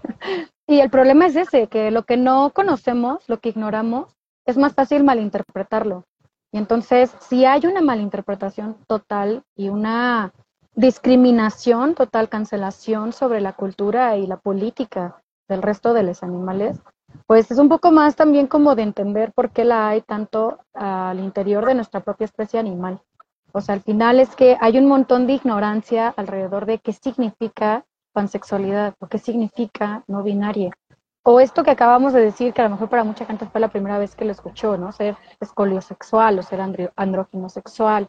S2: Y el problema es ese, que lo que no conocemos, lo que ignoramos, es más fácil malinterpretarlo. Y entonces, si hay una malinterpretación total y una discriminación total, cancelación sobre la cultura y la política del resto de los animales, pues es un poco más también como de entender por qué la hay tanto al interior de nuestra propia especie animal. O sea, al final es que hay un montón de ignorancia alrededor de qué significa pansexualidad o qué significa no binaria. O esto que acabamos de decir, que a lo mejor para mucha gente fue la primera vez que lo escuchó, ¿no? Ser escoliosexual o ser andróginosexual.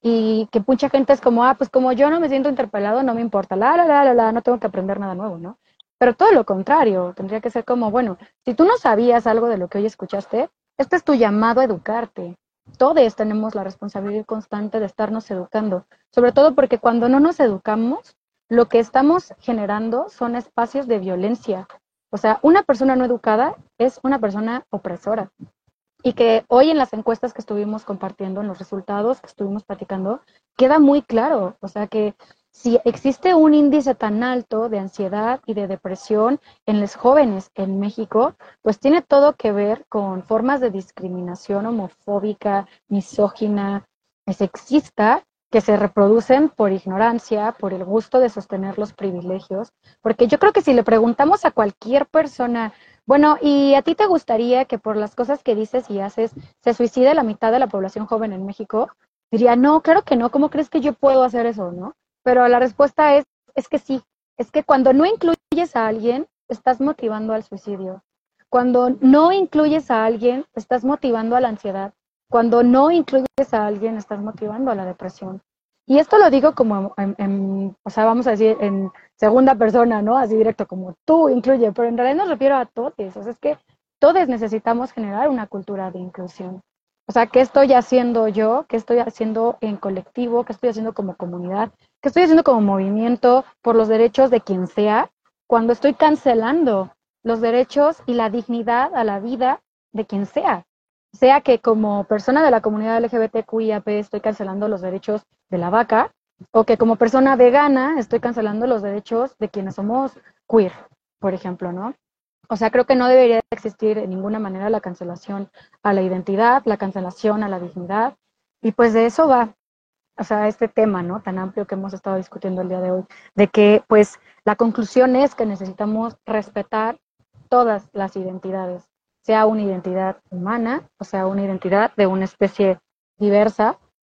S2: Y que mucha gente es como, ah, pues como yo no me siento interpelado, no me importa, la, la, la, la, la, no tengo que aprender nada nuevo, ¿no? Pero todo lo contrario, tendría que ser como, bueno, si tú no sabías algo de lo que hoy escuchaste, este es tu llamado a educarte. Todos tenemos la responsabilidad constante de estarnos educando, sobre todo porque cuando no nos educamos, lo que estamos generando son espacios de violencia. O sea, una persona no educada es una persona opresora. Y que hoy en las encuestas que estuvimos compartiendo, en los resultados que estuvimos platicando, queda muy claro. O sea, que si existe un índice tan alto de ansiedad y de depresión en los jóvenes en México, pues tiene todo que ver con formas de discriminación homofóbica, misógina, sexista, que se reproducen por ignorancia, por el gusto de sostener los privilegios. Porque yo creo que si le preguntamos a cualquier persona, bueno, ¿y a ti te gustaría que por las cosas que dices y haces se suicide la mitad de la población joven en México? Diría, no, claro que no, ¿cómo crees que yo puedo hacer eso, no? Pero la respuesta es, es que sí, es que cuando no incluyes a alguien, estás motivando al suicidio. Cuando no incluyes a alguien, estás motivando a la ansiedad. Cuando no incluyes a alguien, estás motivando a la depresión. Y esto lo digo como, en, en, o sea, vamos a decir en segunda persona, ¿no? Así directo, como tú incluye, pero en realidad nos refiero a todos. O sea, es que todos necesitamos generar una cultura de inclusión. O sea, ¿qué estoy haciendo yo? ¿Qué estoy haciendo en colectivo? ¿Qué estoy haciendo como comunidad? ¿Qué estoy haciendo como movimiento por los derechos de quien sea? Cuando estoy cancelando los derechos y la dignidad a la vida de quien sea. Sea que como persona de la comunidad L G B T Q I A P estoy cancelando los derechos de la vaca, o que como persona vegana estoy cancelando los derechos de quienes somos queer, por ejemplo, ¿no? O sea, creo que no debería existir de ninguna manera la cancelación a la identidad, la cancelación a la dignidad, y pues de eso va, o sea, este tema, ¿no? Tan amplio que hemos estado discutiendo el día de hoy, de que pues la conclusión es que necesitamos respetar todas las identidades, sea una identidad humana, o sea, una identidad de una especie diversa,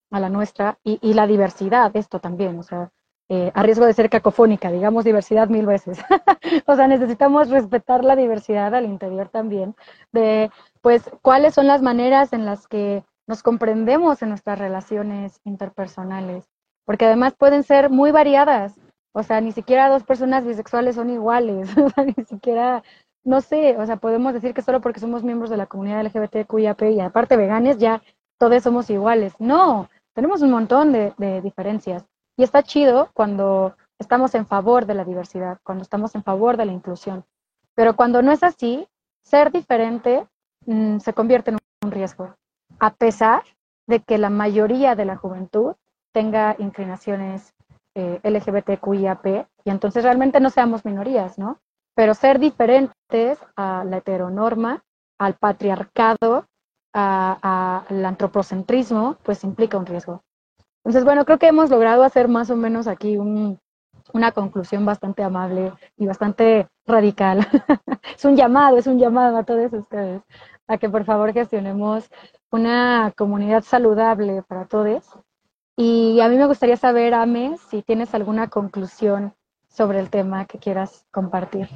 S2: a la nuestra, y, y la diversidad, esto también, o sea, eh, a riesgo de ser cacofónica, digamos diversidad mil veces. O sea, necesitamos respetar la diversidad al interior también, de, pues, cuáles son las maneras en las que nos comprendemos en nuestras relaciones interpersonales, porque además pueden ser muy variadas, o sea, ni siquiera dos personas bisexuales son iguales, o sea, ni siquiera, no sé, o sea, podemos decir que solo porque somos miembros de la comunidad L G B T Q I A P y aparte veganes, ya todos somos iguales. No, tenemos un montón de, de diferencias. Y está chido cuando estamos en favor de la diversidad, cuando estamos en favor de la inclusión. Pero cuando no es así, ser diferente mmm, se convierte en un riesgo, a pesar de que la mayoría de la juventud tenga inclinaciones eh, L G B T Q I A P, y entonces realmente no seamos minorías, ¿no? Pero ser diferentes a la heteronorma, al patriarcado, al antropocentrismo, pues implica un riesgo. Entonces, bueno, creo que hemos logrado hacer más o menos aquí un, una conclusión bastante amable y bastante radical. Es un llamado, es un llamado a todos ustedes a que por favor gestionemos una comunidad saludable para todos. Y a mí me gustaría saber, Ame, si tienes alguna conclusión sobre el tema que quieras compartir.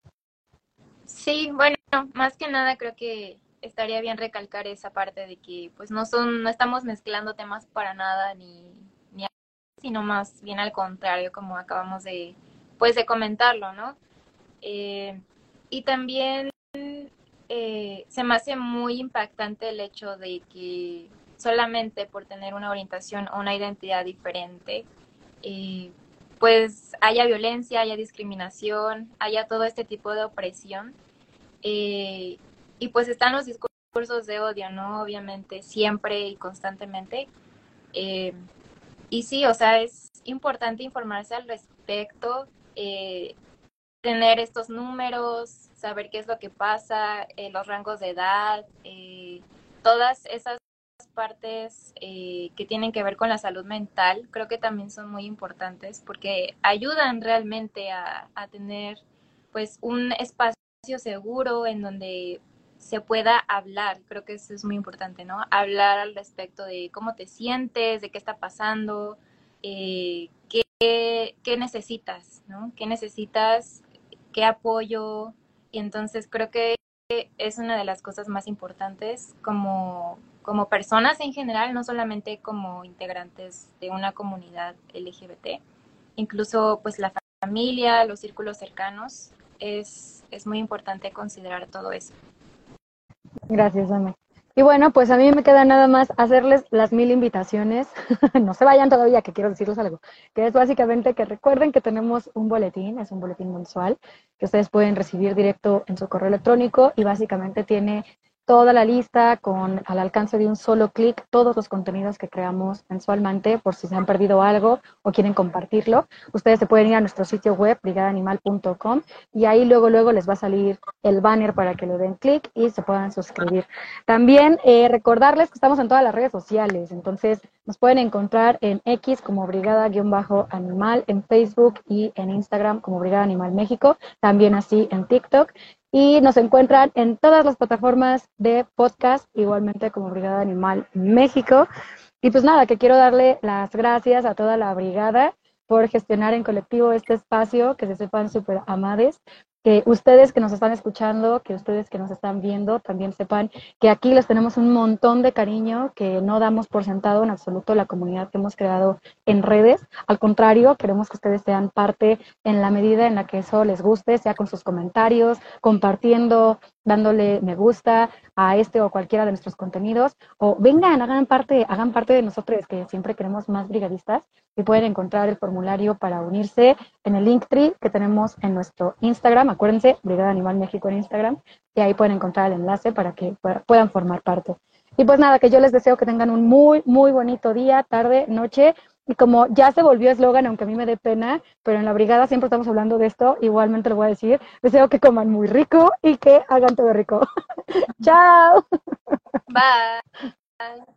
S12: Sí, bueno, más que nada creo que estaría bien recalcar esa parte de que pues no son, no estamos mezclando temas para nada ni, ni sino más bien al contrario, como acabamos de pues de comentarlo, ¿no? Eh, y también eh, se me hace muy impactante el hecho de que solamente por tener una orientación o una identidad diferente, eh, pues haya violencia, haya discriminación, haya todo este tipo de opresión. Eh, y pues están los discursos de odio, ¿no? Obviamente, siempre y constantemente. Eh, y sí, o sea, es importante informarse al respecto, eh, tener estos números, saber qué es lo que pasa, eh, los rangos de edad, eh, todas esas partes eh, que tienen que ver con la salud mental, creo que también son muy importantes porque ayudan realmente a, a tener pues un espacio seguro en donde se pueda hablar. Creo que eso es muy importante, ¿no? Hablar al respecto de cómo te sientes, de qué está pasando, eh, qué, qué necesitas, ¿no? ¿Qué necesitas? ¿Qué apoyo? Y entonces creo que es una de las cosas más importantes como, como personas en general, no solamente como integrantes de una comunidad L G B T, incluso pues la familia, los círculos cercanos, es, es muy importante considerar todo eso.
S2: Gracias, Ame. Y bueno, pues a mí me queda nada más hacerles las mil invitaciones. No se vayan todavía, que quiero decirles algo. Que es básicamente que recuerden que tenemos un boletín, es un boletín mensual, que ustedes pueden recibir directo en su correo electrónico y básicamente tiene toda la lista con al alcance de un solo clic, todos los contenidos que creamos mensualmente, por si se han perdido algo o quieren compartirlo. Ustedes se pueden ir a nuestro sitio web, brigada animal punto com, y ahí luego, luego les va a salir el banner para que le den clic y se puedan suscribir. También eh, recordarles que estamos en todas las redes sociales, entonces nos pueden encontrar en X como brigada-animal, en Facebook y en Instagram como Brigada Animal México, también así en TikTok. Y nos encuentran en todas las plataformas de podcast, igualmente como Brigada Animal México. Y pues nada, que quiero darle las gracias a toda la brigada por gestionar en colectivo este espacio, que se sepan súper amades, que ustedes que nos están escuchando, que ustedes que nos están viendo, también sepan que aquí les tenemos un montón de cariño, que no damos por sentado en absoluto la comunidad que hemos creado en redes. Al contrario, queremos que ustedes sean parte en la medida en la que eso les guste, sea con sus comentarios, compartiendo, dándole me gusta a este o cualquiera de nuestros contenidos, o vengan, hagan parte, hagan parte de nosotros, que siempre queremos más brigadistas, y pueden encontrar el formulario para unirse en el Linktree que tenemos en nuestro Instagram. Acuérdense, Brigada Animal México en Instagram, y ahí pueden encontrar el enlace para que puedan formar parte. Y pues nada, que yo les deseo que tengan un muy, muy bonito día, tarde, noche, y como ya se volvió eslogan, aunque a mí me dé pena, pero en la brigada siempre estamos hablando de esto, igualmente lo voy a decir, deseo que coman muy rico y que hagan todo rico. ¡Chao!
S12: Bye.